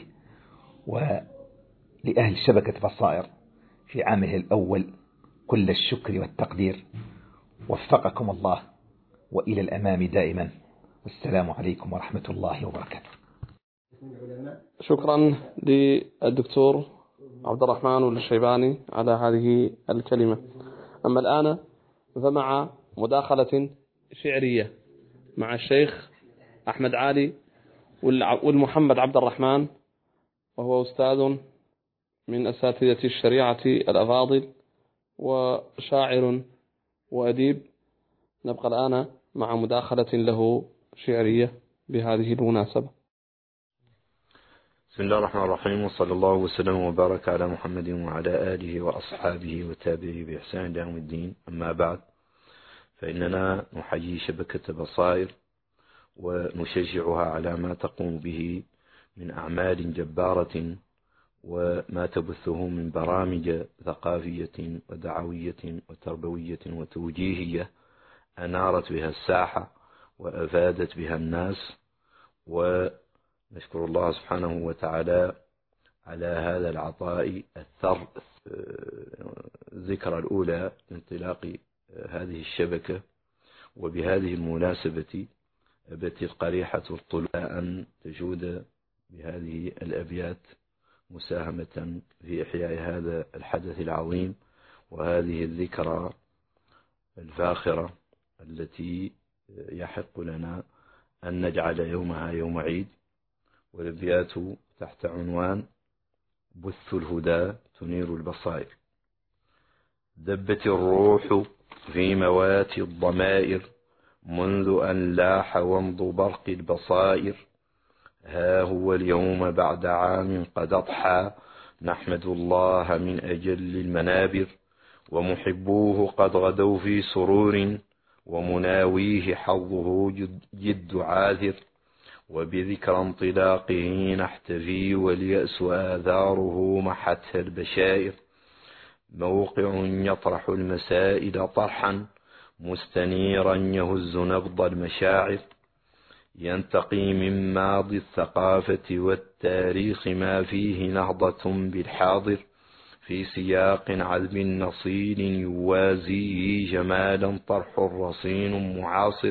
ولأهل شبكة بصائر في عامه الأول كل الشكر والتقدير. وفقكم الله وإلى الأمام دائما، والسلام عليكم ورحمة الله وبركاته. شكرا للدكتور عبد الرحمن والشيباني على هذه الكلمة. أما الآن فمع مداخلة شعرية مع الشيخ أحمد علي والمحمد عبد الرحمن، وهو أستاذ من أساتذة الشريعة الأفاضل وشاعر وأديب. نبقى الآن مع مداخلة له شعرية بهذه المناسبة. بسم الله الرحمن الرحيم، وصلى الله وسلم وبارك على محمد وعلى آله وأصحابه وتابعه بإحسان إلى يوم الدين. أما بعد، فإننا نحيي شبكة بصائر ونشجعها على ما تقوم به من أعمال جبارة، وما تبثه من برامج ثقافية ودعوية وتربوية وتوجيهية أنارت بها الساحة وأفادت بها الناس. ونشكر الله سبحانه وتعالى على هذا العطاء الثر. ذكرى الأولى انطلاق هذه الشبكة، وبهذه المناسبة أبت القريحة الطلوع أن تجود بهذه الأبيات مساهمة في إحياء هذا الحدث العظيم وهذه الذكرى الفاخرة التي يحق لنا أن نجعل يومها يوم عيد. والأبيات تحت عنوان بث الهدى تنير البصائر. دبت الروح في موات الضمائر منذ أن لاح ومض برق البصائر. ها هو اليوم بعد عام قد أضحى نحمد الله من أجل المنابر، ومحبوه قد غدوا في سرور ومناويه حظه جد عاذر وبذكر انطلاقه نحتفي واليأس آثاره محتها البشائر موقع يطرح المسائل طرحا مستنيرا يهز نبض المشاعر ينتقي من ماضي الثقافة والتاريخ ما فيه نهضة بالحاضر في سياق عذب نصيل يوازيه جمالا طرح رصين معاصر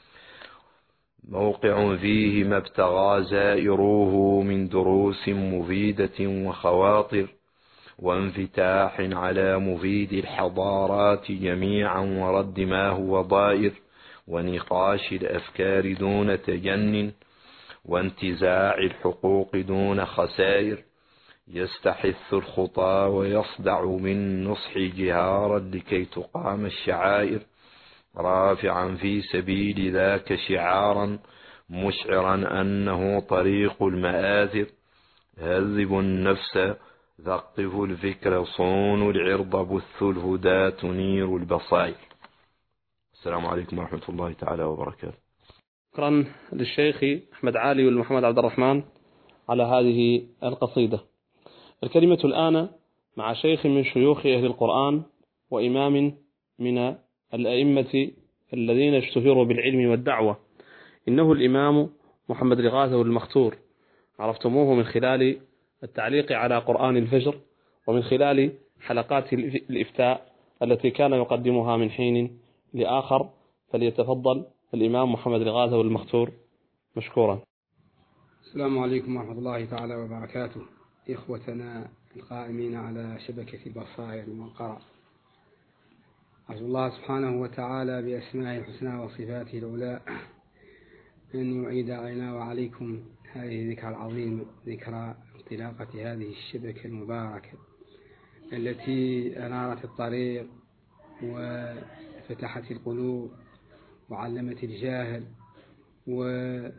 موقع فيه ما ابتغى زائروه من دروس مفيدة وخواطر وانفتاح على مفيد الحضارات جميعا ورد ما هو ضائر ونقاش الأفكار دون تجنن وانتزاع الحقوق دون خسائر يستحث الخطى ويصدع من نصح جهارا لكي تقام الشعائر رافعا في سبيل ذاك شعارا مشعرا أنه طريق المآثر هذب النفس ثقف الفكر صون العرض بث الهدى تنير البصائر. السلام عليكم ورحمة الله تعالى وبركاته. شكرا للشيخ أحمد علي والمحمد عبد الرحمن على هذه القصيدة. الكلمة الآن مع شيخ من شيوخ أهل القرآن وإمام من الأئمة الذين اشتهروا بالعلم والدعوة، إنه الإمام محمد رغاثة المختور، عرفتموه من خلال التعليق على قرآن الفجر ومن خلال حلقات الإفتاء التي كان يقدمها من حين لآخر. فليتفضل الإمام محمد رغاثة المختور مشكورا. السلام عليكم ورحمة الله تعالى وبركاته. إخوتنا القائمين على شبكة البصائر والقرى، أرجو الله سبحانه وتعالى بأسمائه الحسنى وصفاته العلى أن يعيد علينا وعليكم هذه الذكرى العظيمة، ذكرى انطلاقة هذه الشبكة المباركة التي أنارت الطريق وفتحت القلوب وعلمت الجاهل وهدت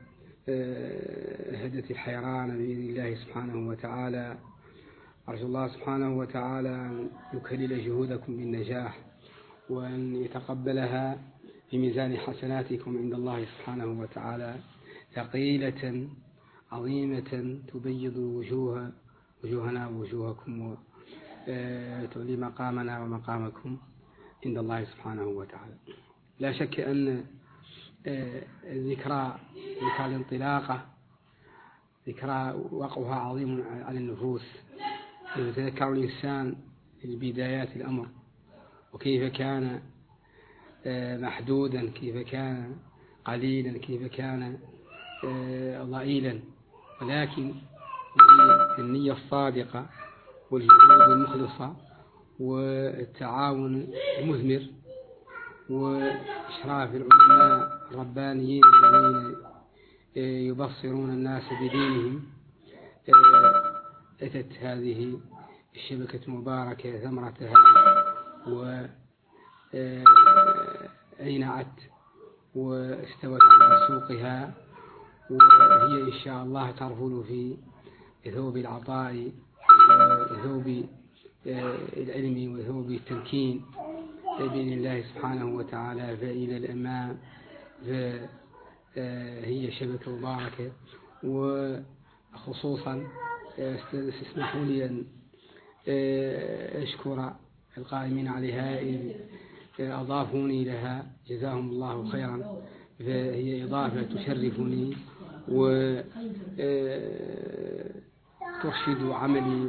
الحيران بإذن الله سبحانه وتعالى. أرجو الله سبحانه وتعالى أن يكلل جهودكم بالنجاح وأن يتقبلها في ميزان حسناتكم عند الله سبحانه وتعالى ثقيلة عظيمة تبيض وجوهنا ووجوهكم وتعلي مقامنا ومقامكم عند الله سبحانه وتعالى. لا شك أن ذكرى الانطلاقة ذكرى وقعها عظيم على النفوس، يتذكر الإنسان في بدايات الأمر وكيف كان محدودا، كيف كان قليلا، كيف كان ضئيلا، ولكن النية الصادقة والجهود المخلصة والتعاون المثمر وإشراف العلماء الربانيين الذين يبصرون الناس بدينهم أتت هذه الشبكة المباركة ثمرتها وأينعت واستوت على سوقها، وهي إن شاء الله ترفل في ثوب العطاء وثوب العلم وثوب التمكين بإذن الله سبحانه وتعالى. فإلى الأمام هي شبكة مباركة، وخصوصا اسمحوا لي أن أشكر القائمين عليها أضافوني لها جزاهم الله خيرا، فهي إضافة تشرفني وترشد عملي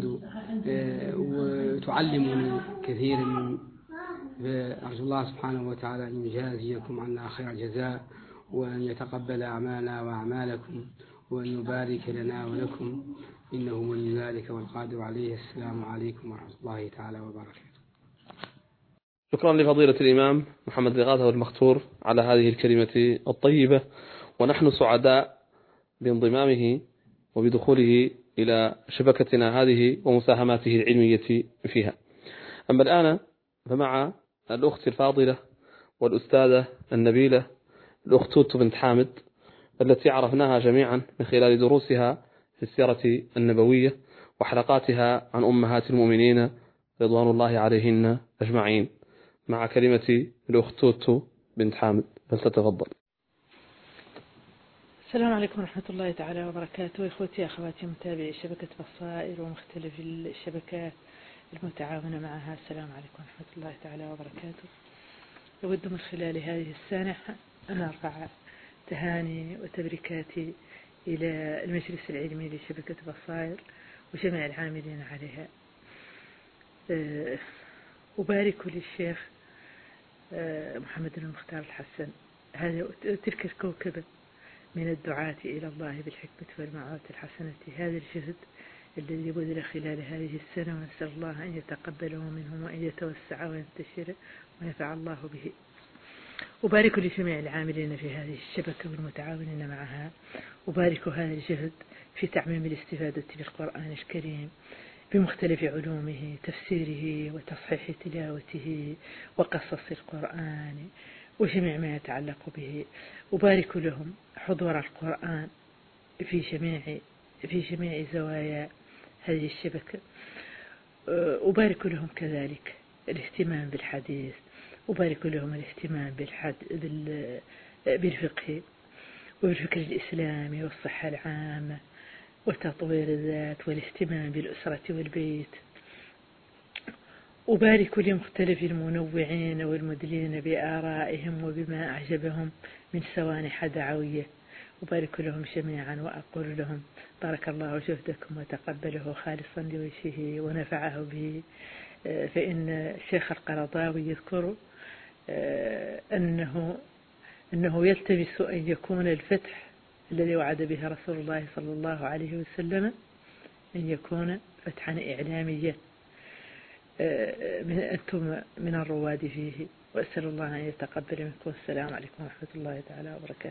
وتعلمني كثيرا. فأرجو الله سبحانه وتعالى أن يجازيكم عنا خير الجزاء وأن يتقبل أعمالنا وأعمالكم وأن يبارك لنا ولكم، إنه ولي ذلك والقادر عليه. السلام عليكم ورحمة الله تعالى وبركاته. شكرا لفضيلة الإمام محمد رغاثة المختور على هذه الكلمة الطيبة، ونحن سعداء بانضمامه وبدخوله إلى شبكتنا هذه ومساهماته العلمية فيها. أما الآن فمع الأخت الفاضلة والأستاذة النبيلة الأخت توت بنت حامد، التي عرفناها جميعا من خلال دروسها في السيرة النبوية وحلقاتها عن أمهات المؤمنين رضوان الله عليهن أجمعين مع كلمة الأخت توتو بنت حامد، فلتتفضل. السلام عليكم ورحمة الله تعالى وبركاته. إخوتي أخواتي متابعي شبكة بصائر ومختلف الشبكات المتعاونة معها، السلام عليكم ورحمة الله تعالى وبركاته. أود من خلال هذه السانحة أن أرفع تهاني وتبريكاتي إلى المجلس العلمي لشبكة بصائر وجميع العاملين عليها. أبارك للشيخ محمد المختار الحسن، تلك الكوكبة من الدعاة إلى الله بالحكمة والموعظة الحسنة، هذا الجهد الذي بذل خلال هذه السنة، ونسأل الله أن يتقبله منهم وأن يتوسع وينتشر وينفع الله به. أبارك لجميع العاملين في هذه الشبكة والمتعاونين معها، أبارك هذا الجهد في تعميم الاستفادة بالقرآن الكريم بمختلف علومه، تفسيره وتصحيح تلاوته وقصص القرآن وجميع ما يتعلق به. أبارك لهم حضور القرآن في جميع زوايا هذه الشبكة. أبارك لهم كذلك الاهتمام بالحديث، أبارك لهم الاهتمام بالفقه وبالفكر الإسلامي والصحة العامة وتطوير الذات والاهتمام بالأسرة والبيت. أبارك لمختلف المنوعين والمدلين بآرائهم وبما أعجبهم من سوانح دعوية، أبارك لهم جميعا وأقول لهم بارك الله جهدكم وتقبله خالصا لوجهه ونفعه به. فإن الشيخ القرضاوي يذكر أنه يلتمس أن يكون الفتح الذي وعد به رسول الله صلى الله عليه وسلم أن يكون فتحا إعلاميا، أنتم من الرواد فيه، وأسأل الله أن يتقبل منكم. السلام عليكم ورحمة الله تعالى وبركاته.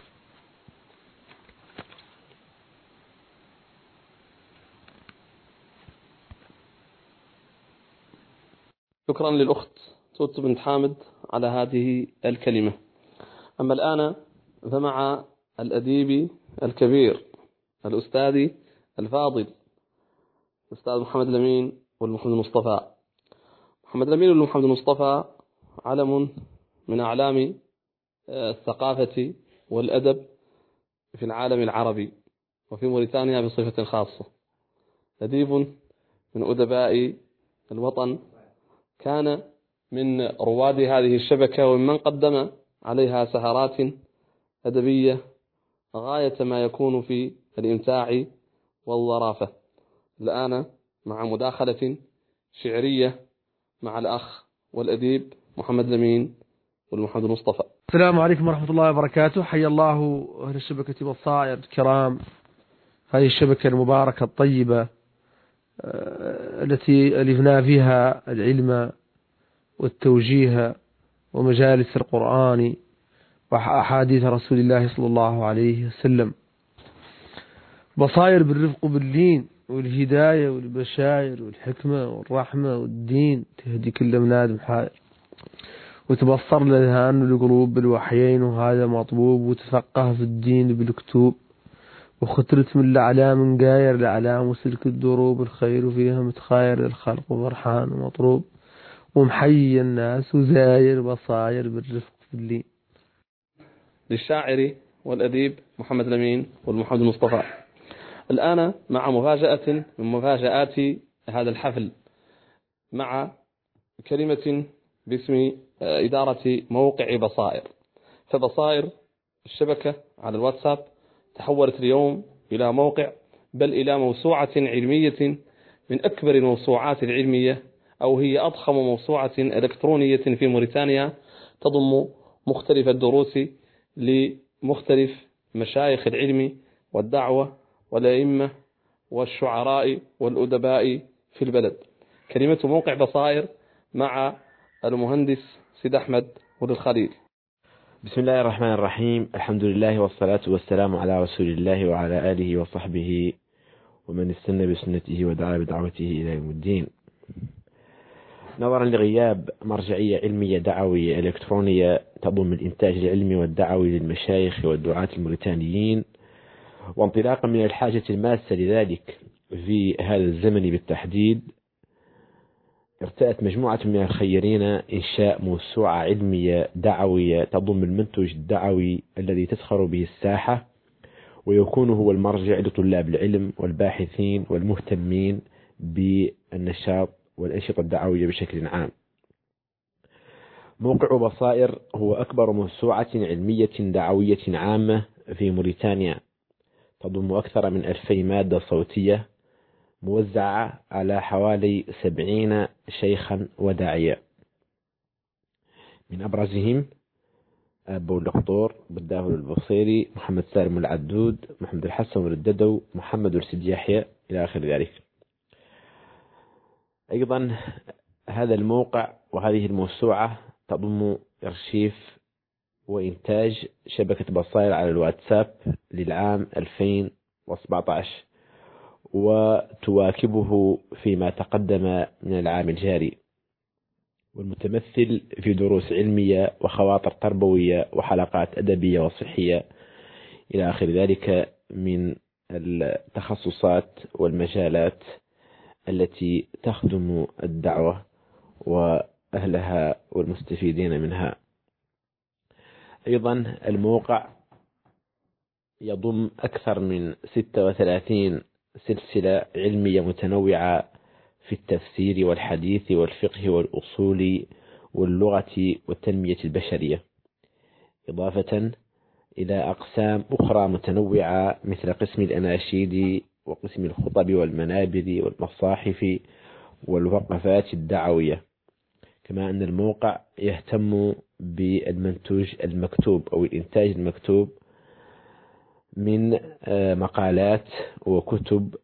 شكرا للأخت توت بنت حامد على هذه الكلمة. أما الآن فمع الأديب الكبير الأستاذ الفاضل الأستاذ محمد الأمين والمحمد المصطفى. محمد الأمين والمحمد المصطفى علم من أعلام الثقافة والأدب في العالم العربي وفي موريتانيا بصفة خاصة. أديب من أدباء الوطن، كان من رواد هذه الشبكة ومن قدم عليها سهرات أدبية غاية ما يكون في الإمتاع والظرافة. الآن مع مداخلة شعرية مع الأخ والأديب محمد الأمين والمحمد المصطفى. السلام عليكم ورحمة الله وبركاته. حيا الله أهل الشبكة بصائر الكرام، هذه الشبكة المباركة الطيبة التي ألفنا فيها العلم والتوجيه ومجالس القرآن وأحاديث رسول الله صلى الله عليه وسلم. بصائر بالرفق باللين والهداية والبشائر والحكمة والرحمة والدين، تهدي كل مناد حائر وتبصر الأذهان والقلوب بالوحيين، وهذا مطلوب، وتفقه في الدين بالكتوب، وخترت من الأعلام قاير الأعلام وسلك الدروب، الخير فيها متخاير الخلق وفرحان ومطروب، ومحيي الناس وزاير بصاير بالرفق باللين. للشاعر والأديب محمد الأمين والمحمد المصطفى. الآن مع مفاجأة من مفاجآت هذا الحفل، مع كلمة باسم إدارة موقع بصائر. فبصائر الشبكة على الواتساب تحولت اليوم إلى موقع، بل إلى موسوعة علمية من أكبر الموسوعات العلمية، أو هي أضخم موسوعة إلكترونية في موريتانيا، تضم مختلف الدروس لمختلف مشايخ العلم والدعوة والأئمة والشعراء والأدباء في البلد. كلمة موقع بصائر مع المهندس سيد أحمد والخليل. بسم الله الرحمن الرحيم، الحمد لله والصلاة والسلام على رسول الله وعلى آله وصحبه ومن استنى بسنته ودعا بدعوته إلى يوم الدين. نظرا لغياب مرجعية علمية دعوية إلكترونية تضم الإنتاج العلمي والدعوي للمشايخ والدعاة الموريتانيين، وانطلاقا من الحاجة الماسة لذلك في هذا الزمن بالتحديد، ارتأت مجموعة من الخيرين إنشاء موسوعة علمية دعوية تضم المنتج الدعوي الذي تسخر به الساحة، ويكون هو المرجع لطلاب العلم والباحثين والمهتمين بالنشاط والأنشطة الدعوية بشكل عام. موقع بصائر هو أكبر موسوعة علمية دعوية عامة في موريتانيا، تضم أكثر من 2000 مادة صوتية موزعة على حوالي 70 شيخا وداعية، من أبرزهم أبو الدكتور بالداهل البصيري، محمد سالم العدود، محمد الحسن الرددو، محمد السيد يحيى إلى آخر ذلك. أيضا هذا الموقع وهذه الموسوعة تضم أرشيف وإنتاج شبكة بصائر على الواتساب للعام 2017، وتواكبه فيما تقدم من العام الجاري، والمتمثل في دروس علمية وخواطر تربوية وحلقات أدبية وصحية إلى آخر ذلك من التخصصات والمجالات التي تخدم الدعوة وأهلها والمستفيدين منها. أيضا الموقع يضم أكثر من 36 سلسلة علمية متنوعة في التفسير والحديث والفقه والأصول واللغة والتنمية البشرية، إضافة إلى أقسام أخرى متنوعة مثل قسم الأناشيد وقسم الخطب والمنابر والمصاحف والوقفات الدعوية. كما أن الموقع يهتم بالمنتوج المكتوب أو الإنتاج المكتوب من مقالات وكتب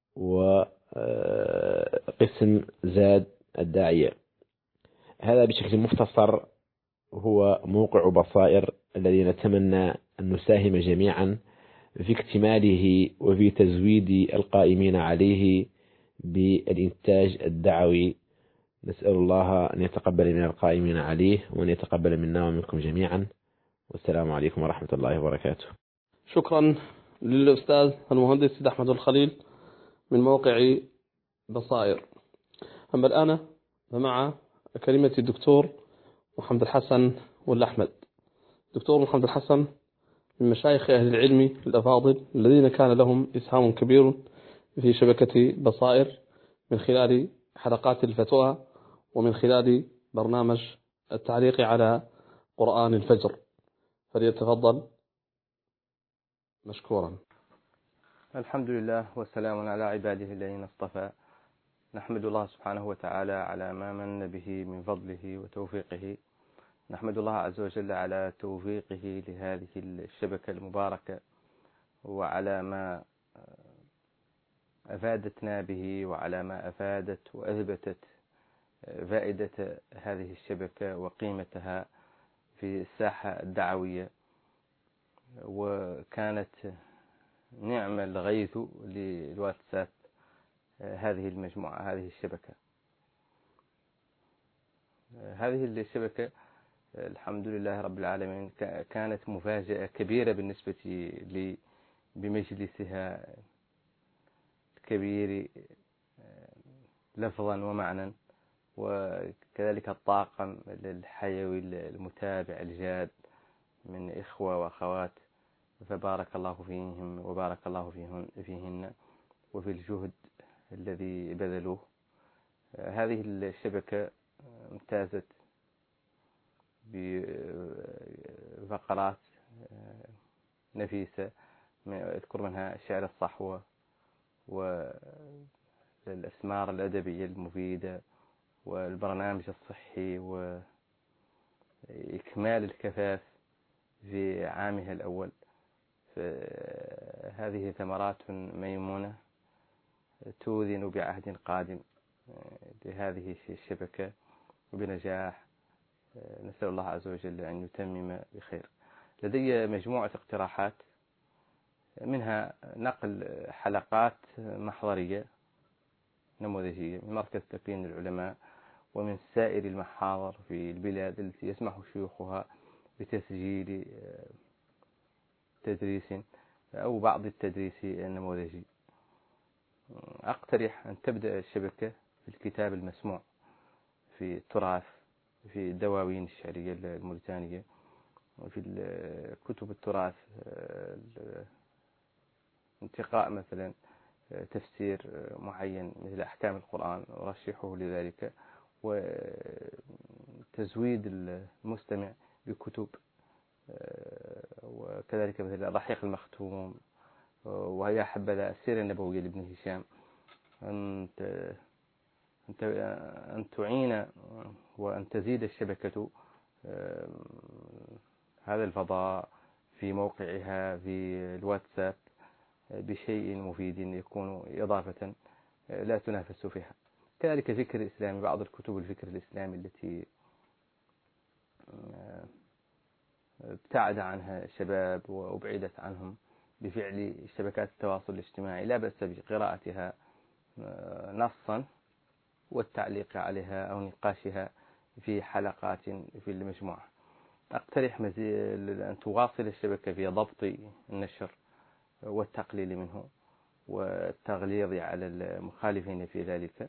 وقسم زاد الداعية. هذا بشكل مختصر هو موقع بصائر الذي نتمنى أن نساهم جميعا في اكتماله وفي تزويد القائمين عليه بالإنتاج الدعوي. نسأل الله أن يتقبل من القائمين عليه وأن يتقبل منا ومنكم جميعا، والسلام عليكم ورحمة الله وبركاته. شكرا للأستاذ المهندس سيد أحمد الخليل من موقع بصائر. أما الآن فمع كلمة الدكتور محمد الحسن والأحمد. دكتور محمد الحسن من مشايخ أهل العلم الأفاضل الذين كان لهم إسهام كبير في شبكة بصائر من خلال حلقات الفتوى ومن خلال برنامج التعليق على قرآن الفجر، فليتفضل مشكورا. الحمد لله والسلام على عباده الذين اصطفى. نحمد الله سبحانه وتعالى على ما من به من فضله وتوفيقه. نحمد الله عز وجل على توفيقه لهذه الشبكة المباركة وعلى ما أفادتنا به وعلى ما أفادت وأثبتت فائدة هذه الشبكة وقيمتها في الساحة الدعوية. وكانت نعم الغيث للواتساب هذه المجموعة، هذه الشبكة. هذه الشبكة الحمد لله رب العالمين كانت مفاجأة كبيرة بالنسبة لي بمجلسها الكبير لفظا ومعنى، وكذلك الطاقم الحيوي المتابع الجاد من إخوة وأخوات، فبارك الله فيهم وبارك الله فيهن وفي الجهد الذي بذلوه. هذه الشبكة امتازت بفقرات نفيسة، أذكر منها شعر الصحوة والأسمار الأدبية المفيدة والبرنامج الصحي وإكمال الكفاف في عامها الأول. هذه ثمرات ميمونة توذن بعهد قادم لهذه الشبكة وبنجاح. نسأل الله عز وجل أن يتمم بخير. لدي مجموعة اقتراحات، منها نقل حلقات محضرية نموذجية من مركز تكوين العلماء ومن سائر المحاضر في البلاد التي يسمح شيوخها بتسجيل تدريس أو بعض التدريس النموذجي. أقترح أن تبدأ الشبكة في الكتاب المسموع، في التراث، في الدواوين الشعرية الموريتانية، وفي كتب التراث انتقاء مثلا تفسير معين مثل أحكام القرآن ورشحه لذلك، وتزويد المستمع بكتب، وكذلك مثل الرحيق المختوم، وهي حبذا السيرة النبوية لابن هشام، أن تعين وأن تزيد الشبكة هذا الفضاء في موقعها في الواتساب بشيء مفيد يكون إضافة لا تنافس فيها. كذلك فكر الإسلامي، بعض الكتب الفكر الإسلامي التي ابتعد عنها الشباب وأبعدت عنهم بفعل شبكات التواصل الاجتماعي، لا بأس بقراءتها نصا والتعليق عليها أو نقاشها في حلقات في المجموعة. أقترح أن تواصل الشبكة في ضبط النشر والتقليل منه والتغليظ على المخالفين في ذلك.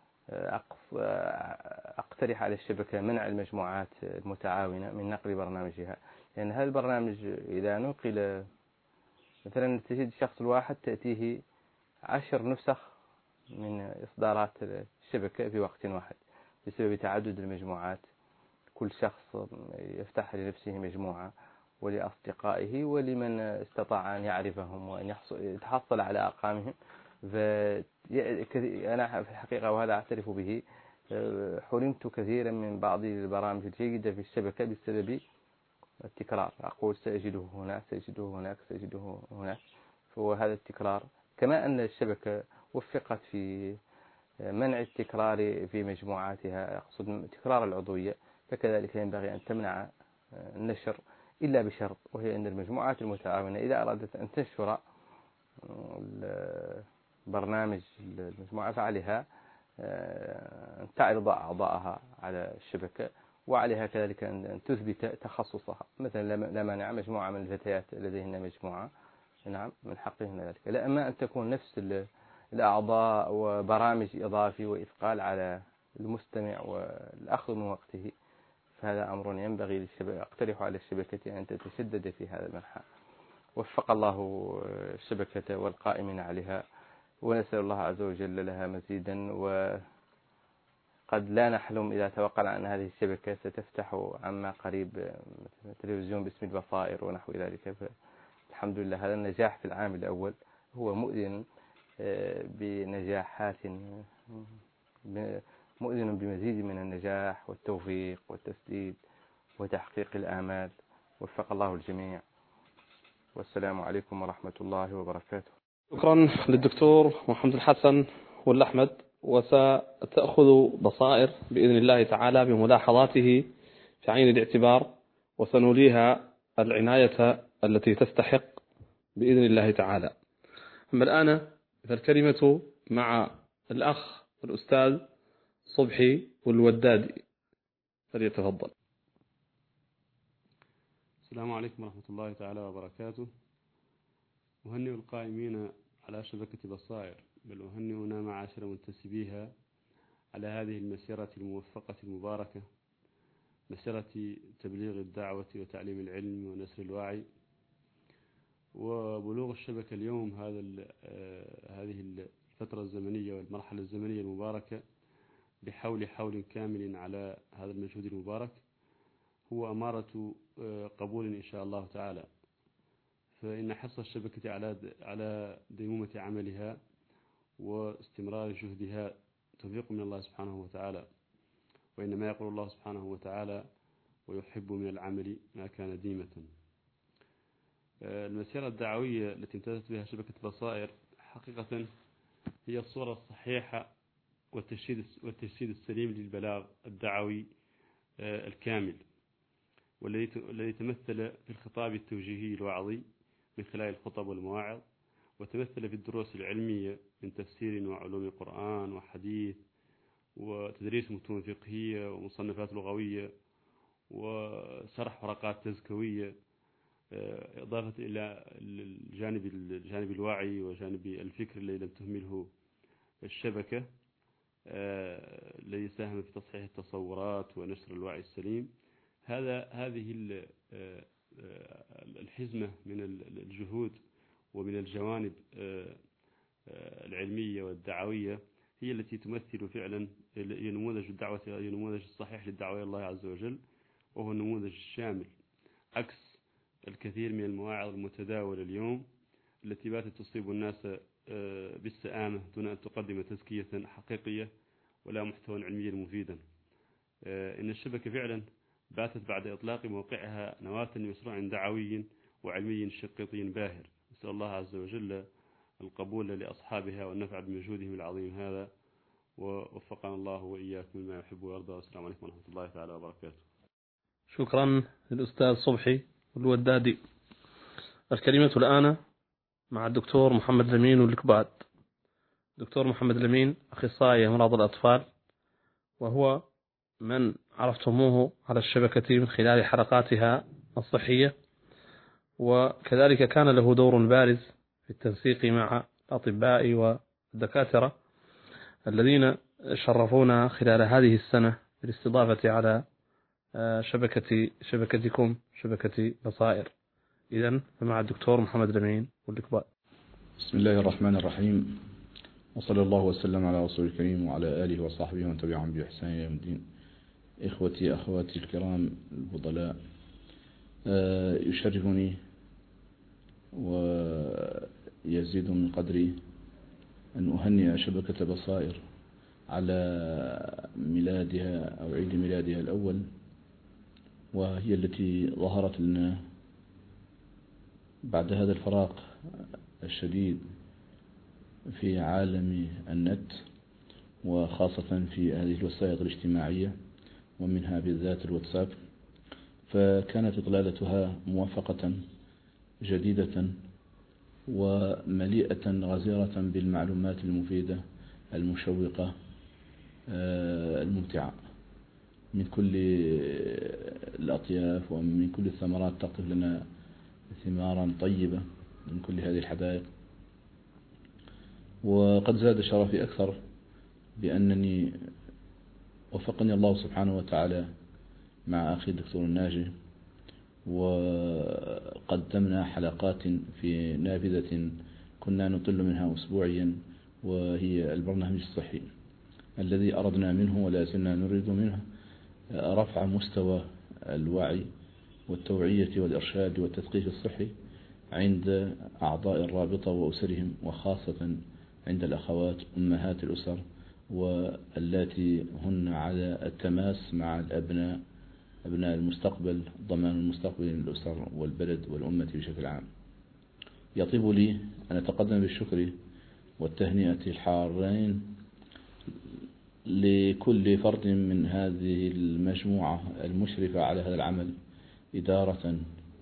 أقترح على الشبكة منع المجموعات المتعاونة من نقل برنامجها، لأن هذا البرنامج إذا نقل مثلا تجد الشخص الواحد تأتيه 10 نسخ من إصدارات الشبكة في وقت واحد بسبب تعدد المجموعات. كل شخص يفتح لنفسه مجموعة ولأصدقائه ولمن استطاع أن يعرفهم وأن يتحصل على أرقامهم. أنا في الحقيقة وهذا أعترف به حرمت كثيرا من بعض البرامج الجيدة في الشبكة بسبب التكرار. أقول سأجده هنا، سأجده هناك، سأجده هناك، وهذا التكرار. كما أن الشبكة وفقت في منع التكرار في مجموعاتها، أقصد تكرار العضوية، فكذلك ينبغي أن تمنع النشر إلا بشرط، وهي أن المجموعات المتعاونة إذا أرادت أن تنشر برنامج المجموعة فعليها أن تعرض أعضاءها على الشبكة، وعليها كذلك أن تثبت تخصصها. مثلا لا مانع مجموعة من الفتيات لديهن مجموعة، نعم من حقهن ذلك، لا أما أن تكون نفس الأعضاء وبرامج إضافي وإثقال على المستمع والأخذ من وقته، فهذا أمر ينبغي للشبكة. أقترح على الشبكة أن تتشدد في هذا المنحى. وفق الله الشبكة والقائمين عليها، ونسأل الله عز وجل لها مزيدا. وقد لا نحلم إذا توقعنا أن هذه الشبكة ستفتح عما قريب تلفزيون باسم البصائر ونحو ذلك. الحمد لله هذا النجاح في العام الأول هو مؤذن بنجاحات، مؤذن بمزيد من النجاح والتوفيق والتسديد وتحقيق الآمال. وفق الله الجميع، والسلام عليكم ورحمة الله وبركاته. شكرا للدكتور محمد الحسن والأحمد، وستأخذ بصائر بإذن الله تعالى بملاحظاته في عين الاعتبار، وسنوليها العناية التي تستحق بإذن الله تعالى. أما الآن فالكلمة مع الأخ الأستاذ صبحي والودادي، فليتفضل. السلام عليكم ورحمة الله تعالى وبركاته. أهنئ القائمين على شبكة بصائر، بل أهنئنا معاشر منتسبيها على هذه المسيرة الموفقة المباركة، مسيرة تبليغ الدعوة وتعليم العلم ونشر الوعي. وبلوغ الشبكة اليوم هذه الفترة الزمنية والمرحلة الزمنية المباركة بحول كامل على هذا المجهود المبارك هو أمارة قبول إن شاء الله تعالى. فإن حرص الشبكة على ديمومة عملها واستمرار جهدها توفيق من الله سبحانه وتعالى، وإنما يقول الله سبحانه وتعالى: ويحب من العمل ما كان ديمة. المسيرة الدعوية التي امتازت بها شبكة بصائر حقيقة هي الصورة الصحيحة والتجسيد السليم للبلاغ الدعوي الكامل، والذي تمثل في الخطاب التوجيهي الوعظي من خلال الخطب والمواعظ، وتمثل في الدروس العلمية من تفسير وعلوم القرآن وحديث وتدريس متون فقهية ومصنفات لغوية وشرح ورقات تزكوية، إضافة إلى الجانب الوعي وجانب الفكر الذي لم تهمله الشبكة. الذي ساهم في تصحيح التصورات ونشر الوعي السليم. هذه الحزمة من الجهود ومن الجوانب العلمية والدعوية هي التي تمثل فعلا نموذج الدعوة، نموذج الصحيح للدعوة إلى الله عز وجل، وهو النموذج الشامل، عكس الكثير من المواعظ المتداولة اليوم التي باتت تصيب الناس بالسآمة دون أن تقدم تزكية حقيقية ولا محتوى علميا مفيدا. إن الشبكة فعلا باتت بعد إطلاق موقعها نواة لمشروع دعوي وعلمي شقيطي باهر. نسأل الله عز وجل القبول لأصحابها والنفع بمجهودهم العظيم هذا، ووفقنا الله وإياكم لما يحب ويرضى. والسلام عليكم ورحمة الله تعالى وبركاته. شكرا للأستاذ صبحي والودادي. الكلمة الآن مع الدكتور محمد لمين والكباد. دكتور محمد لمين أخصائي أمراض الأطفال، وهو من عرفتموه على الشبكة من خلال حلقاتها الصحية، وكذلك كان له دور بارز في التنسيق مع الأطباء والدكاترة الذين شرفونا خلال هذه السنة بالاستضافة على شبكتكم شبكة بصائر. إذن فمع الدكتور محمد لمين والكباد. بسم الله الرحمن الرحيم، وصلى الله وسلم على رسول الكريم وعلى آله وصحبه ومن تبعهم بإحسان إلى يوم الدين. إخوتي أخواتي الكرام الفضلاء، يشرفني ويزيد من قدري أن أهنئ شبكة بصائر على ميلادها أو عيد ميلادها الأول، وهي التي ظهرت لنا بعد هذا الفراق الشديد في عالم النت، وخاصة في هذه الوسائط الاجتماعية ومنها بالذات الواتساب. فكانت إطلالتها موافقة جديدة ومليئة غزيرة بالمعلومات المفيدة المشوقة الممتعة من كل الأطياف ومن كل الثمرات، تقف لنا ثمارا طيبة من كل هذه الحدائق. وقد زاد شرفي أكثر بأنني وفقني الله سبحانه وتعالى مع أخي الدكتور الناجي، وقدمنا حلقات في نافذة كنا نطل منها أسبوعيا، وهي البرنامج الصحي الذي أردنا منه ولا زلنا نريد منه رفع مستوى الوعي والتوعية والإرشاد والتثقيف الصحي عند أعضاء الرابطة وأسرهم، وخاصة عند الأخوات أمهات الأسر واللاتي هن على التماس مع الأبناء، أبناء المستقبل، ضمان المستقبل للأسر والبلد والأمة بشكل عام. يطيب لي أن أتقدم بالشكر والتهنئة الحارين لكل فرد من هذه المجموعة المشرفة على هذا العمل، إدارة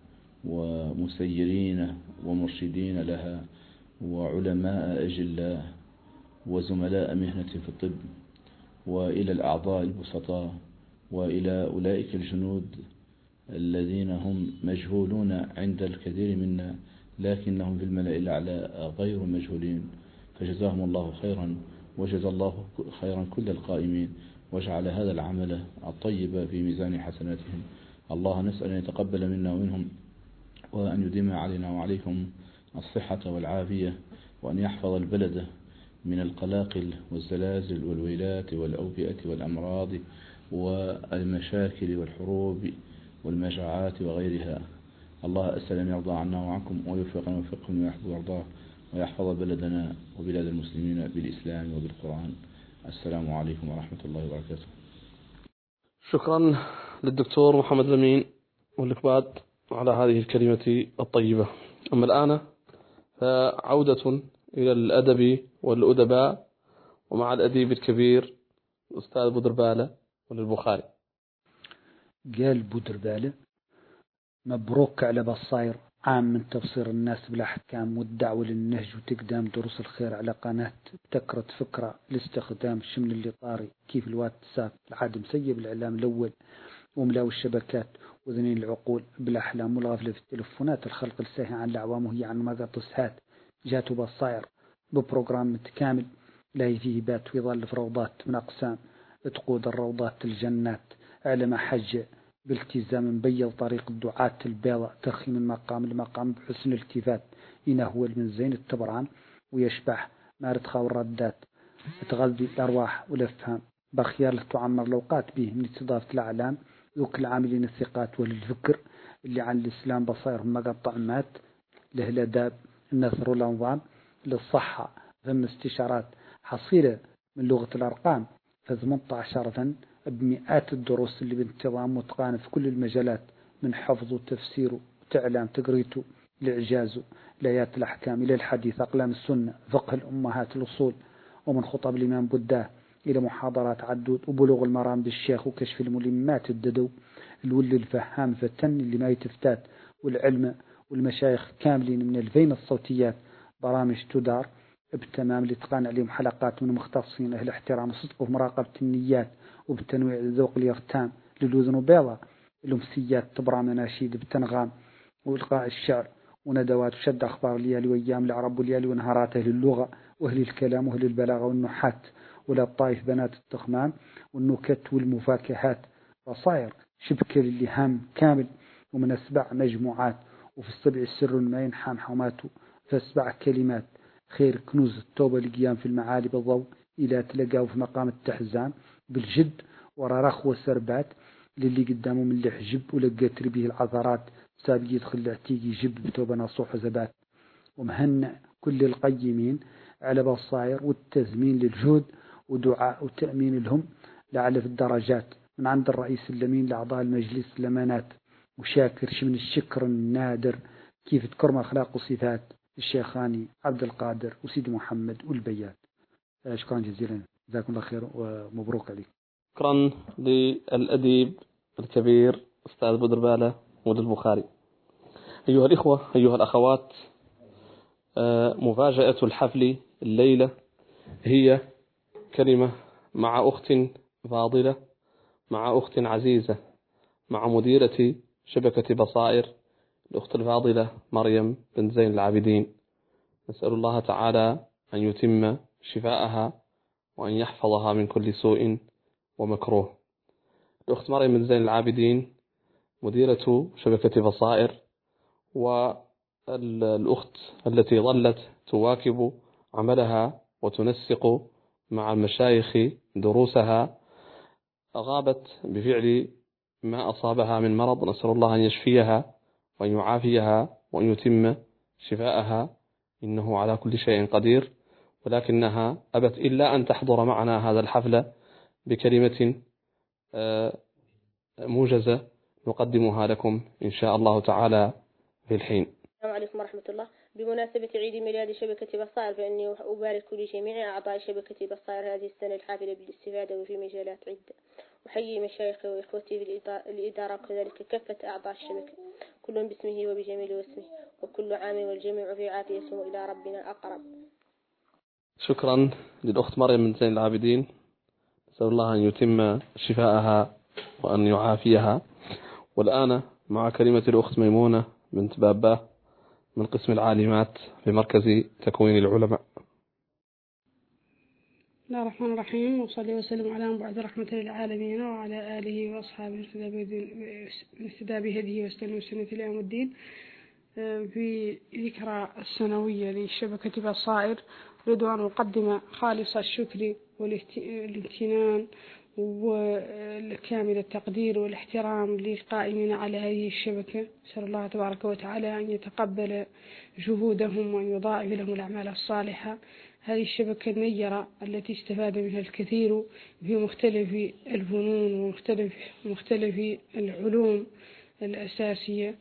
ومسيرين ومرشدين لها وعلماء أجلاء وزملاء مهنة في الطب، وإلى الأعضاء البسطاء، وإلى أولئك الجنود الذين هم مجهولون عند الكثير منا لكنهم في الملأ الأعلى غير مجهولين، فجزاهم الله خيرا، وجزا الله خيرا كل القائمين، وجعل هذا العمل الطيب في ميزان حسناتهم. الله نسأل أن يتقبل منا ومنهم، وأن يديم علينا وعليكم الصحة والعافية، وأن يحفظ البلد من القلاقل والزلازل والويلات والأوبئة والأمراض والمشاكل والحروب والمجاعات وغيرها. الله أسأل أن يرضى عنا وعنكم ويوفقنا ويوفقكم ويحفظ ويرضاه ويحفظ بلدنا وبلاد المسلمين بالإسلام وبالقرآن. السلام عليكم ورحمة الله وبركاته. شكرا للدكتور محمد لمين والكباد على هذه الكلمة الطيبة. أما الآن فعودة إلى الأدب والأدباء، ومع الأديب الكبير الأستاذ بودربالة وللبخاري. قال بودربالة: مبروك على بصائر، عام من تبصير الناس بالأحكام والدعوة للنهج وتقدام دروس الخير على قناة ابتكرت فكرة لاستخدام الشمل اللي طاري كيف الواتساب العادة مسيب الإعلام الأول وملاو الشبكات وذنين العقول بالأحلام والغفلة في التلفونات، الخلق الساهي عن الأعوام وهي عن مقاطس هات. جاتوا بصائر ببروجرام متكامل لا يذيبات في ظل في روضات من أقسام تقود الروضات الجنات على ما حج بالتزام بيض طريق الدعاة البيضاء ترخي من مقام لمقام بحسن التفات إنه هو من زين التبران ويشبح ما رتخى والردات تغذي الأرواح والأفهام بخيار تعمر الأوقات به من استضافة الأعلام ذوك العاملين الثقات وللفكر اللي عن الإسلام بصائرهم مقطعمات له الأداب النثر والأنظام للصحة ثم استشارات حصيلة من لغة الأرقام ف18 بمئات الدروس اللي بانتظام وتقان في كل المجالات من حفظ وتفسير وتعلام تقريته لإعجازه لآيات الأحكام إلى الحديث أقلام السنة فقه الأمهات الأصول ومن خطب الإمام بده إلى محاضرات عدود وبلوغ المرام بالشيخ وكشف الملمات الددو الول الفهام فتن اللي ما يتفتات والعلم والمشايخ كاملين من الفين الصوتيات برامج تدار بتمام الاتقان عليهم حلقات من مختصين أهل احترام وصدق ومراقبة النيات وبالتنويع الذوق اليختام للوزن وبيضة الأمسيات تبرع مناشيد بتنغام وإلقاء الشعر وندوات وشد أخبار ليالي وأيام العرب وليالي ونهارات أهل اللغة وأهل الكلام وأهل البلاغة والنحات والطائف بنات التخمام والنكت والمفاكهات بصائر شبكة للهام كامل ومن أسبع مجموعات وفي السبع السر ما ينحام حوماته فأسبع كلمات خير كنوز التوبة لقيام في المعالي بالضوء إلى تلقاه في مقام التحزان بالجد وررخ وسربات للي قدامه من اللي حجب ولقيت به العذرات سابق يدخل الاعتيق يجب بتوبة نصوح وزبات ومهنأ كل القيمين على بصائر والتزمين للجهد ودعاء وتأمين لهم لعل في الدرجات من عند الرئيس اللمين لأعضاء المجلس الأمانات وشاكر من الشكر النادر كيف تكرم أخلاق وصفات الشيخاني عبد القادر وسيد محمد والبيات. شكرا جزيلا جزاكم الله خير ومبروك عليك. شكرا للأديب الكبير أستاذ بدربالة مود البخاري. أيها الإخوة أيها الأخوات، مفاجأة الحفل الليلة هي كلمة مع أخت فاضلة، مع أخت عزيزة، مع مديرة شبكة بصائر الأخت الفاضلة مريم بن زين العابدين. نسأل الله تعالى أن يتم شفاءها وأن يحفظها من كل سوء ومكروه. الأخت مريم بن زين العابدين مديرة شبكة بصائر، والأخت التي ظلت تواكب عملها وتنسق مع المشايخ دروسها غابت بفعل ما أصابها من مرض. نسأل الله أن يشفيها وأن يعافيها وأن يتم شفاءها، إنه على كل شيء قدير، ولكنها أبت إلا أن تحضر معنا هذا الحفل بكلمة موجزة نقدمها لكم إن شاء الله تعالى في الحين. السلام عليكم ورحمة الله. بمناسبة عيد ميلاد شبكة بصائر فإني أبارك لجميع أعضاء شبكة بصائر هذه السنة الحافلة بالاستفادة وفي مجالات عدة. أحيي مشايخي وإخوتي في الإدارة وكذلك كافة أعضاء الشبكة كل باسمه وبجميل واسمه، وكل عام والجميع في عافية وإلى ربنا أقرب. شكرا للأخت مريم بن زين العابدين، نسأل الله أن يتم شفاءها وأن يعافيها. والآن مع كلمة الأخت ميمونة بنت بابا من قسم العالمات في مركز تكوين العلماء. بسم الله الرحمن الرحيم، وصلي وسلم على مبعوث رحمة للعالمين وعلى آله وأصحابه الاهتداء بهديه واستنوا سنة إلى يوم الدين. في ذكرى السنوية لشبكة بصائر أريد أن أقدم خالص الشكر والامتنان وكامل التقدير والاحترام للقائمين على هذه الشبكة. أسأل الله تبارك وتعالى أن يتقبل جهودهم وأن يضاعف لهم الأعمال الصالحة. هذه الشبكة النيرة التي استفاد منها الكثير في مختلف الفنون ومختلف العلوم الأساسية،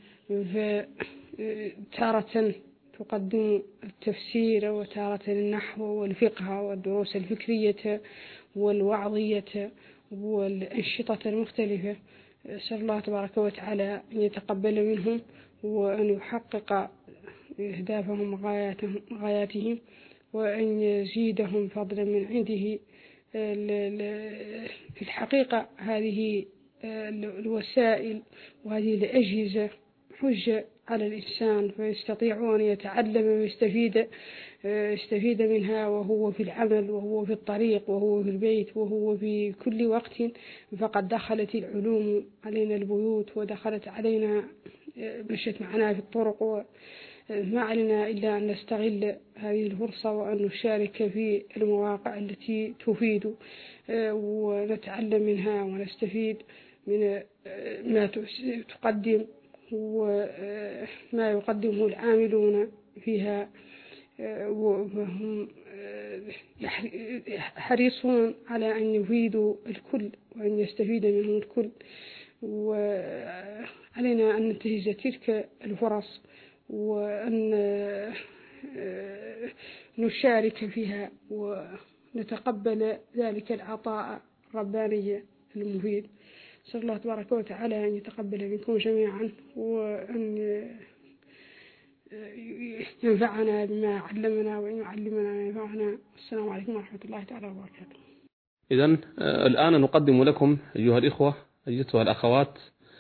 تارة تقدم التفسير وتارة النحو والفقه والدروس الفكرية والوعظية والأنشطة المختلفة. أسأل الله تبارك وتعالى أن يتقبل منهم وأن يحقق أهدافهم وغاياتهم وأن يزيدهم فضلا من عنده. في الحقيقة هذه الوسائل وهذه الأجهزة حجة على الإنسان فيستطيع أن يتعلم ويستفيد استفيد منها وهو في العمل وهو في الطريق وهو في البيت وهو في كل وقت، فقد دخلت العلوم علينا البيوت ودخلت علينا، مشت معنا في الطرق، وما علينا إلا أن نستغل هذه الفرصة وأن نشارك في المواقع التي تفيد ونتعلم منها ونستفيد من ما تقدم وما يقدمه العاملون فيها، وهم حريصون على أن يفيدوا الكل وأن يستفيد منهم الكل، وعلينا أن ننتهز تلك الفرص وأن نشارك فيها ونتقبل ذلك العطاء الرباني المفيد. نسأل الله تبارك وتعالى أن يتقبل منكم جميعا وأن ينفعنا بما علمنا وأن يعلمنا ما ينفعنا. السلام عليكم ورحمة الله تعالى وبركاته. إذن الآن نقدم لكم أيها الإخوة أيتها الأخوات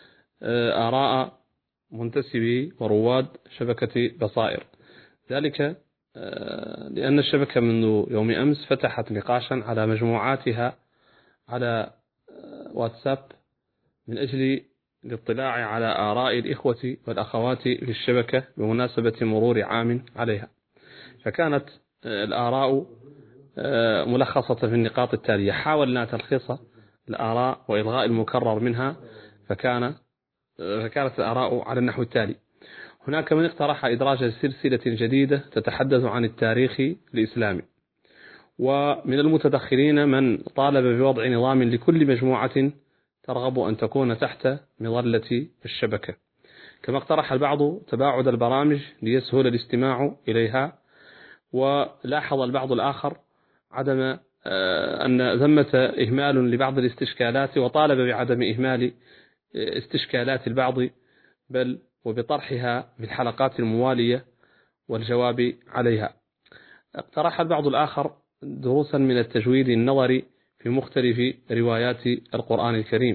آراء منتسبي ورواد شبكة بصائر، ذلك لأن الشبكة منذ يوم أمس فتحت نقاشا على مجموعاتها على واتساب من أجل الاطلاع على آراء الإخوة والأخوات في الشبكة بمناسبة مرور عام عليها، فكانت الآراء ملخصة في النقاط التالية. حاولنا تلخيص الآراء وإلغاء المكرر منها، فكانت الآراء على النحو التالي: هناك من اقترح إدراج سلسلة جديدة تتحدث عن التاريخ الإسلامي، ومن المتدخلين من طالب بوضع نظام لكل مجموعة ترغب أن تكون تحت مظلة الشبكة، كما اقترح البعض تباعد البرامج ليسهل الاستماع إليها، ولاحظ البعض الآخر عدم أن ثمة إهمال لبعض الاستشكالات، وطالب بعدم إهمال استشكالات البعض بل وبطرحها في الحلقات الموالية والجواب عليها. اقترح البعض الآخر دروسا من التجويد النظري في مختلف روايات القرآن الكريم،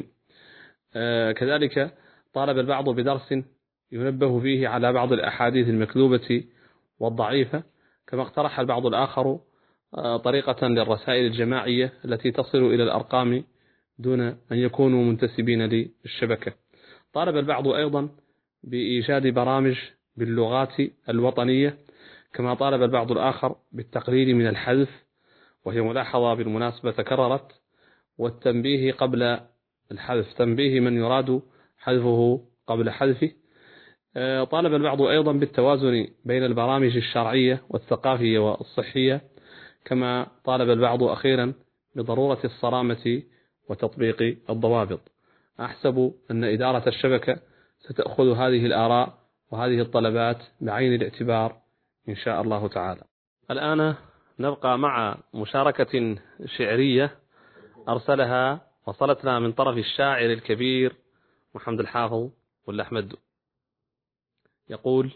كذلك طالب البعض بدرس ينبه فيه على بعض الأحاديث المكذوبة والضعيفة، كما اقترح البعض الآخر طريقة للرسائل الجماعية التي تصل إلى الأرقام دون أن يكونوا منتسبين للشبكة. طالب البعض أيضا بإيجاد برامج باللغات الوطنية، كما طالب البعض الآخر بالتقليل من الحذف، وهي ملاحظة بالمناسبة تكررت، والتنبيه قبل الحذف، تنبيه من يراد حذفه قبل حذفه. طالب البعض أيضا بالتوازن بين البرامج الشرعية والثقافية والصحية، كما طالب البعض أخيرا بضرورة الصرامة وتطبيق الضوابط. أحسب أن إدارة الشبكة ستأخذ هذه الآراء وهذه الطلبات بعين الاعتبار إن شاء الله تعالى. الآن نبقى مع مشاركة شعرية أرسلها وصلتنا من طرف الشاعر الكبير محمد الحافظ والأحمد. يقول: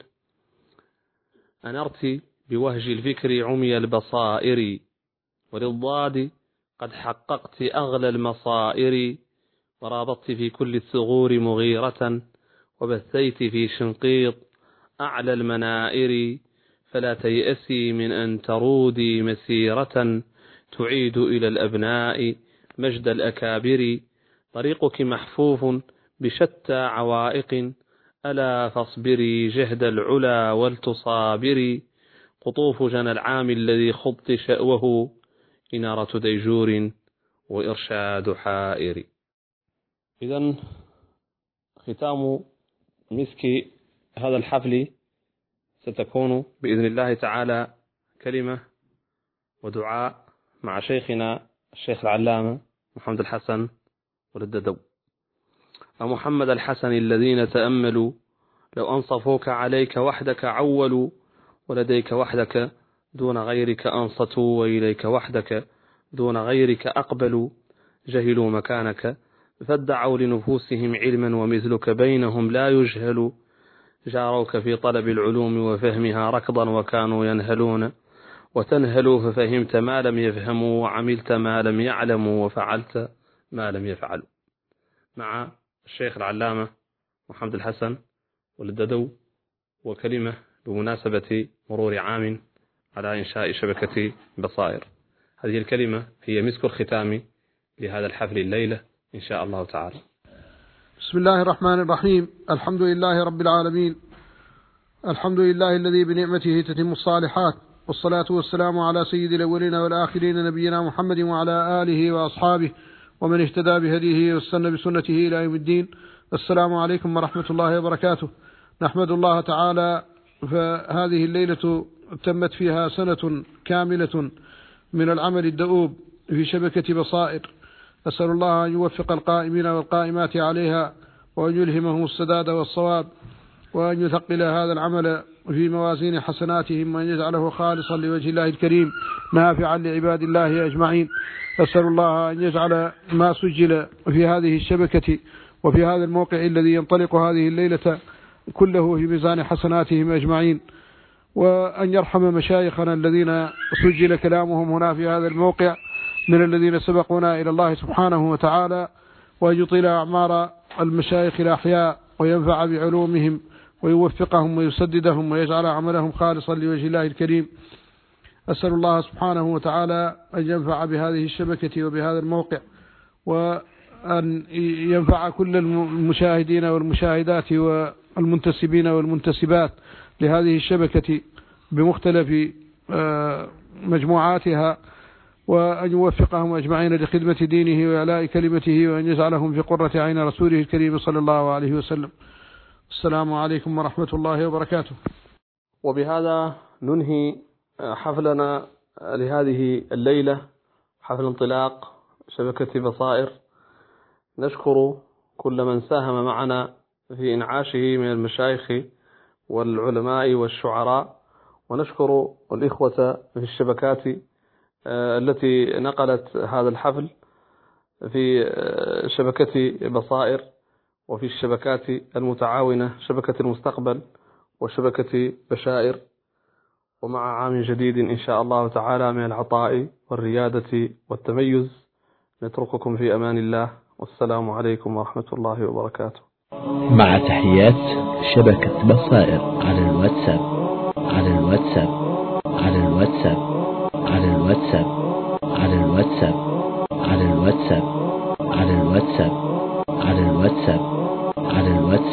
أنرت بوهج الفكر عمي البصائر، وللضاد قد حققت أغلى المصائر، ورابطت في كل الثغور مغيرة، وبثيت في شنقيط أعلى المنائر، فلا تيأسي من أن ترودي مسيرة تعيد إلى الأبناء مجد الأكابر، طريقك محفوف بشتى عوائق، ألا فاصبري جهد العلا ولتصابري، قطوف جنى العام الذي خضت شأوه، إنارة ديجور وإرشاد حائر. إذن ختام مسك هذا الحفل ستكون بإذن الله تعالى كلمة ودعاء مع شيخنا الشيخ العلامة محمد الحسن والددو. ومحمد الحسن الذين تأملوا لو أنصفوك عليك وحدك عولوا، ولديك وحدك دون غيرك أنصتوا، وإليك وحدك دون غيرك أقبلوا، جهلوا مكانك فادعوا لنفوسهم علما، ومثلك بينهم لا يجهل، جاروك في طلب العلوم وفهمها ركضا وكانوا ينهلون، وتنهلوا ففهمت ما لم يفهموا، وعملت ما لم يعلموا، وفعلت ما لم يفعلوا. مع الشيخ العلامة محمد الحسن والددو، وكلمة بمناسبة مرور عام على إنشاء شبكة بصائر. هذه الكلمة هي مسك الختام لهذا الحفل الليلة إن شاء الله تعالى. بسم الله الرحمن الرحيم. الحمد لله رب العالمين، الحمد لله الذي بنعمته تتم الصالحات، والصلاة والسلام على سيد الأولين والآخرين نبينا محمد وعلى آله وأصحابه ومن اهتدى بهديه واستنى بسنته إلى يوم الدين. السلام عليكم ورحمة الله وبركاته. نحمد الله تعالى، فهذه الليلة تمت فيها سنة كاملة من العمل الدؤوب في شبكة بصائر. أسأل الله أن يوفق القائمين والقائمات عليها، وأن يلهمهم السداد والصواب، وأن يثقل هذا العمل في موازين حسناتهم، وأن يجعله خالصا لوجه الله الكريم نافعا لعباد الله أجمعين. أسأل الله أن يجعل ما سجل في هذه الشبكة وفي هذا الموقع الذي ينطلق هذه الليلة كله في ميزان حسناتهم أجمعين، وأن يرحم مشايخنا الذين سجل كلامهم هنا في هذا الموقع من الذين سبقونا إلى الله سبحانه وتعالى، وأن يطيل أعمار المشايخ الأحياء وينفع بعلومهم ويوفقهم ويسددهم ويجعل عملهم خالصا لوجه الله الكريم. أسأل الله سبحانه وتعالى أن ينفع بهذه الشبكة وبهذا الموقع، وأن ينفع كل المشاهدين والمشاهدات والمنتسبين والمنتسبات لهذه الشبكة بمختلف مجموعاتها، وأن يوفقهم أجمعين لخدمة دينه وإعلاء كلمته، وأن يجعلهم في قرة عين رسوله الكريم صلى الله عليه وسلم. السلام عليكم ورحمة الله وبركاته. وبهذا ننهي حفلنا لهذه الليلة، حفل انطلاق شبكة بصائر. نشكر كل من ساهم معنا في إنعاشه من المشايخ والعلماء والشعراء، ونشكر الإخوة في الشبكات التي نقلت هذا الحفل في شبكة بصائر وفي الشبكات المتعاونة، شبكة المستقبل وشبكة بشائر. ومع عام جديد إن شاء الله تعالى من العطاء والريادة والتميز، نترككم في أمان الله، والسلام عليكم ورحمة الله وبركاته. مع تحيات شبكة بصائر على الواتساب على الواتساب على الواتساب على الواتساب على الواتساب